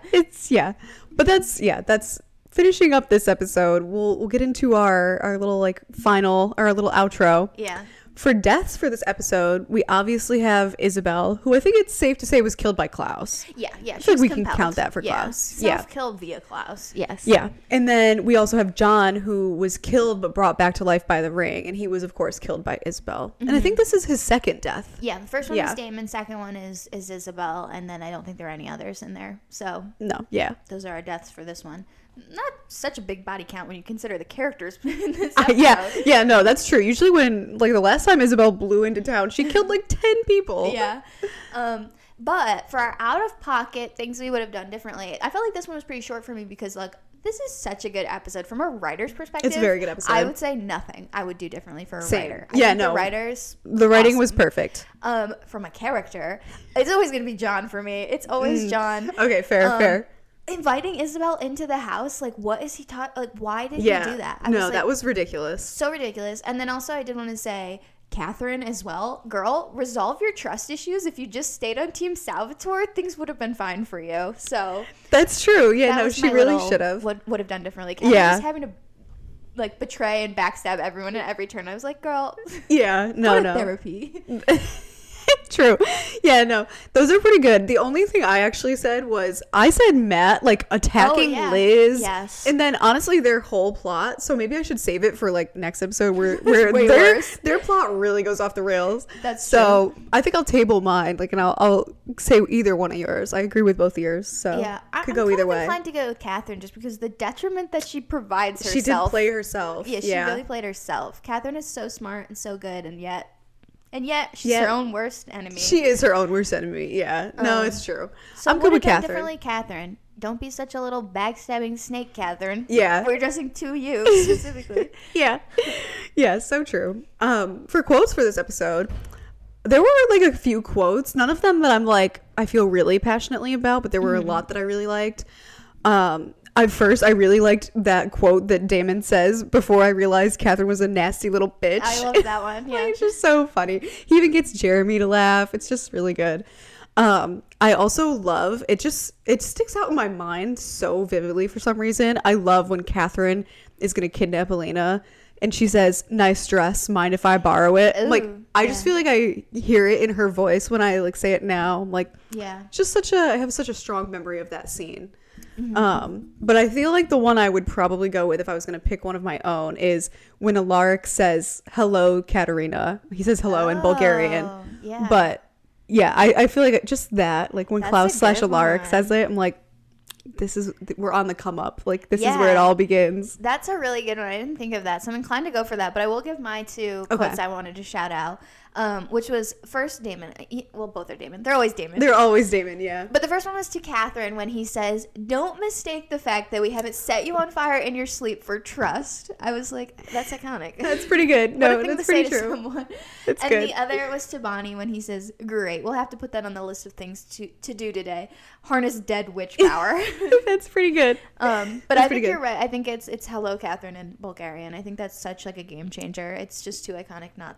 But that's finishing up this episode. We'll get into our little like final, or our little outro. Yeah. For deaths for this episode, we obviously have Isabel, who I think it's safe to say was killed by Klaus. Yeah. I feel like we can count that for Klaus. Self-killed via Klaus. Yes. Yeah. And then we also have John, who was killed but brought back to life by the ring, and he was of course killed by Isabel. And I think this is his second death. Yeah. The first one is Damon, second one is Isabel, and then I don't think there are any others in there. So no. Yeah. Those are our deaths for this one. Not such a big body count when you consider the characters in this episode. No, that's true. Usually when, like, the last time Isabel blew into town, she killed like 10 people. Yeah. But for our out-of-pocket things we would have done differently, I felt like this one was pretty short for me because, like, This is such a good episode. From a writer's perspective, it's a very good episode. I would say nothing I would do differently for a writer. The writing was perfect. From a character, it's always going to be John for me. It's always John. Okay, fair. Inviting Isabel into the house, like, what is he taught? Like, why did he do that? That was ridiculous. So ridiculous. And then also, I did want to say, Catherine as well. Girl, resolve your trust issues. If you just stayed on Team Salvatore, things would have been fine for you. So that's true. Yeah, no, she really should have. Would have done differently. Catherine was having to like betray and backstab everyone at every turn. I was like, girl. Yeah, no. Therapy. True. Yeah, no. Those are pretty good. The only thing I actually said was I said Matt like attacking Liz. Yes. And then honestly their whole plot, so maybe I should save it for like next episode where their plot really goes off the rails. That's so true. I think I'll table mine, like, and I'll say either one of yours. I agree with both of yours. So could go either way. I'm inclined to go with Catherine just because the detriment that she provides herself. She did play herself. Yeah, she really played herself. Catherine is so smart and so good, and yet she's her own worst enemy. She is her own worst enemy. Yeah. No, it's true. So I'm good with Catherine. Differently, Catherine. Don't be such a little backstabbing snake, Catherine. Yeah. We're addressing to you specifically. Yeah. Yeah, so true. For quotes for this episode, there were like a few quotes. None of them that I'm like, I feel really passionately about, but there were a lot that I really liked. At first, I really liked that quote that Damon says before I realized Catherine was a nasty little bitch. I love that one. Yeah. It's just so funny. He even gets Jeremy to laugh. It's just really good. I also love, it sticks out in my mind so vividly for some reason. I love when Catherine is going to kidnap Elena and she says, "Nice dress. Mind if I borrow it?" Ooh, like, I just feel like I hear it in her voice when I like say it now. I'm like, just I have such a strong memory of that scene. But I feel like the one I would probably go with if I was going to pick one of my own is when Alaric says hello, Katerina. He says hello in Bulgarian. Yeah. But yeah, I feel like just that, like when Klaus / Alaric says it, I'm like, we're on the come up. Like this is where it all begins. That's a really good one. I didn't think of that, so I'm inclined to go for that. But I will give my two quotes I wanted to shout out. Which was first Damon. Well, both are Damon. They're always Damon. They're always Damon, yeah. But the first one was to Catherine when he says, "Don't mistake the fact that we haven't set you on fire in your sleep for trust." I was like, that's iconic. That's pretty good. No, that's pretty true. Someone. That's and good. The other was to Bonnie when he says, "Great, we'll have to put that on the list of things to do today. Harness dead witch power." That's pretty good. But I think you're right. I think it's hello, Catherine in Bulgarian. I think that's such like a game changer. It's just too iconic not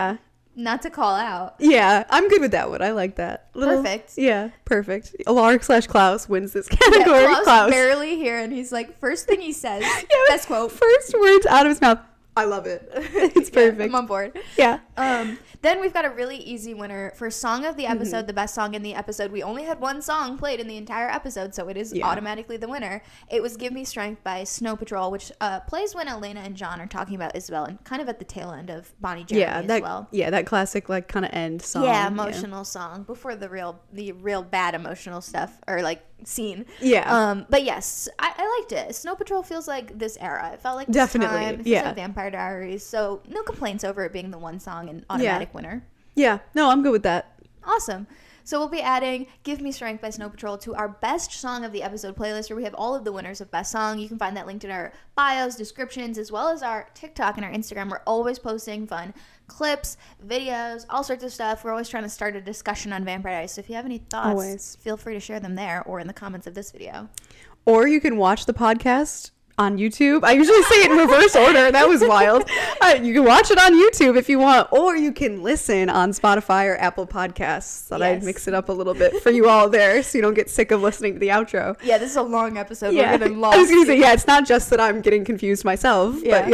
to call out. Yeah, I'm good with that one. I like that. Perfect. Yeah, perfect. Alaric / Klaus wins this category. Yeah, Klaus barely here, and he's like, first thing he says, best quote. First words out of his mouth. I love it. It's perfect. I'm on board. Yeah. Then we've got a really easy winner for song of the episode, the best song in the episode. We only had one song played in the entire episode, so it is automatically the winner. It was Give Me Strength by Snow Patrol, which plays when Elena and John are talking about Isabel and kind of at the tail end of Bonnie Jeremy as well. Yeah, that classic like kind of end song. Yeah, emotional song before the real bad emotional stuff or like scene. Yeah. But yes, I liked it. Snow Patrol feels like this era. It felt like this definitely time. It feels like Vampire Diaries. So no complaints over it being the one song and automatic winner. Yeah, no, I'm good with that. Awesome. So we'll be adding Give Me Strength by Snow Patrol to our best song of the episode playlist where we have all of the winners of best song. You can find that linked in our bios, descriptions, as well as our TikTok and our Instagram. We're always posting fun clips, videos, all sorts of stuff. We're always trying to start a discussion on Vampire Diaries. So if you have any thoughts, feel free to share them there or in the comments of this video. Or you can watch the podcast on YouTube. I usually say it in reverse order. That was wild. You can watch it on YouTube if you want, or you can listen on Spotify or Apple Podcasts. Thought I'd mix it up a little bit for you all there so you don't get sick of listening to the outro. Yeah, this is a long episode. Yeah. We're getting lost. I was going to say, it's not just that I'm getting confused myself, but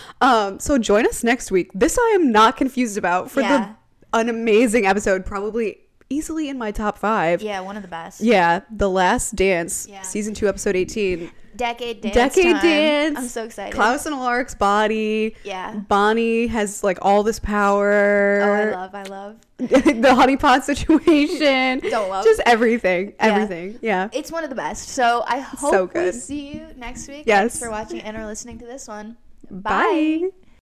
so join us next week. This I am not confused about for an amazing episode, probably easily in my top 5. Yeah, one of the best. Yeah, The Last Dance, season 2, episode 18. Decade dance. I'm so excited. Klaus and Alaric's body. Yeah. Bonnie has like all this power. Oh, I love. The honeypot situation. Don't love. Just everything. Everything. Yeah. It's one of the best. So I hope we see you next week. Yes. Thanks for watching and or listening to this one. Bye.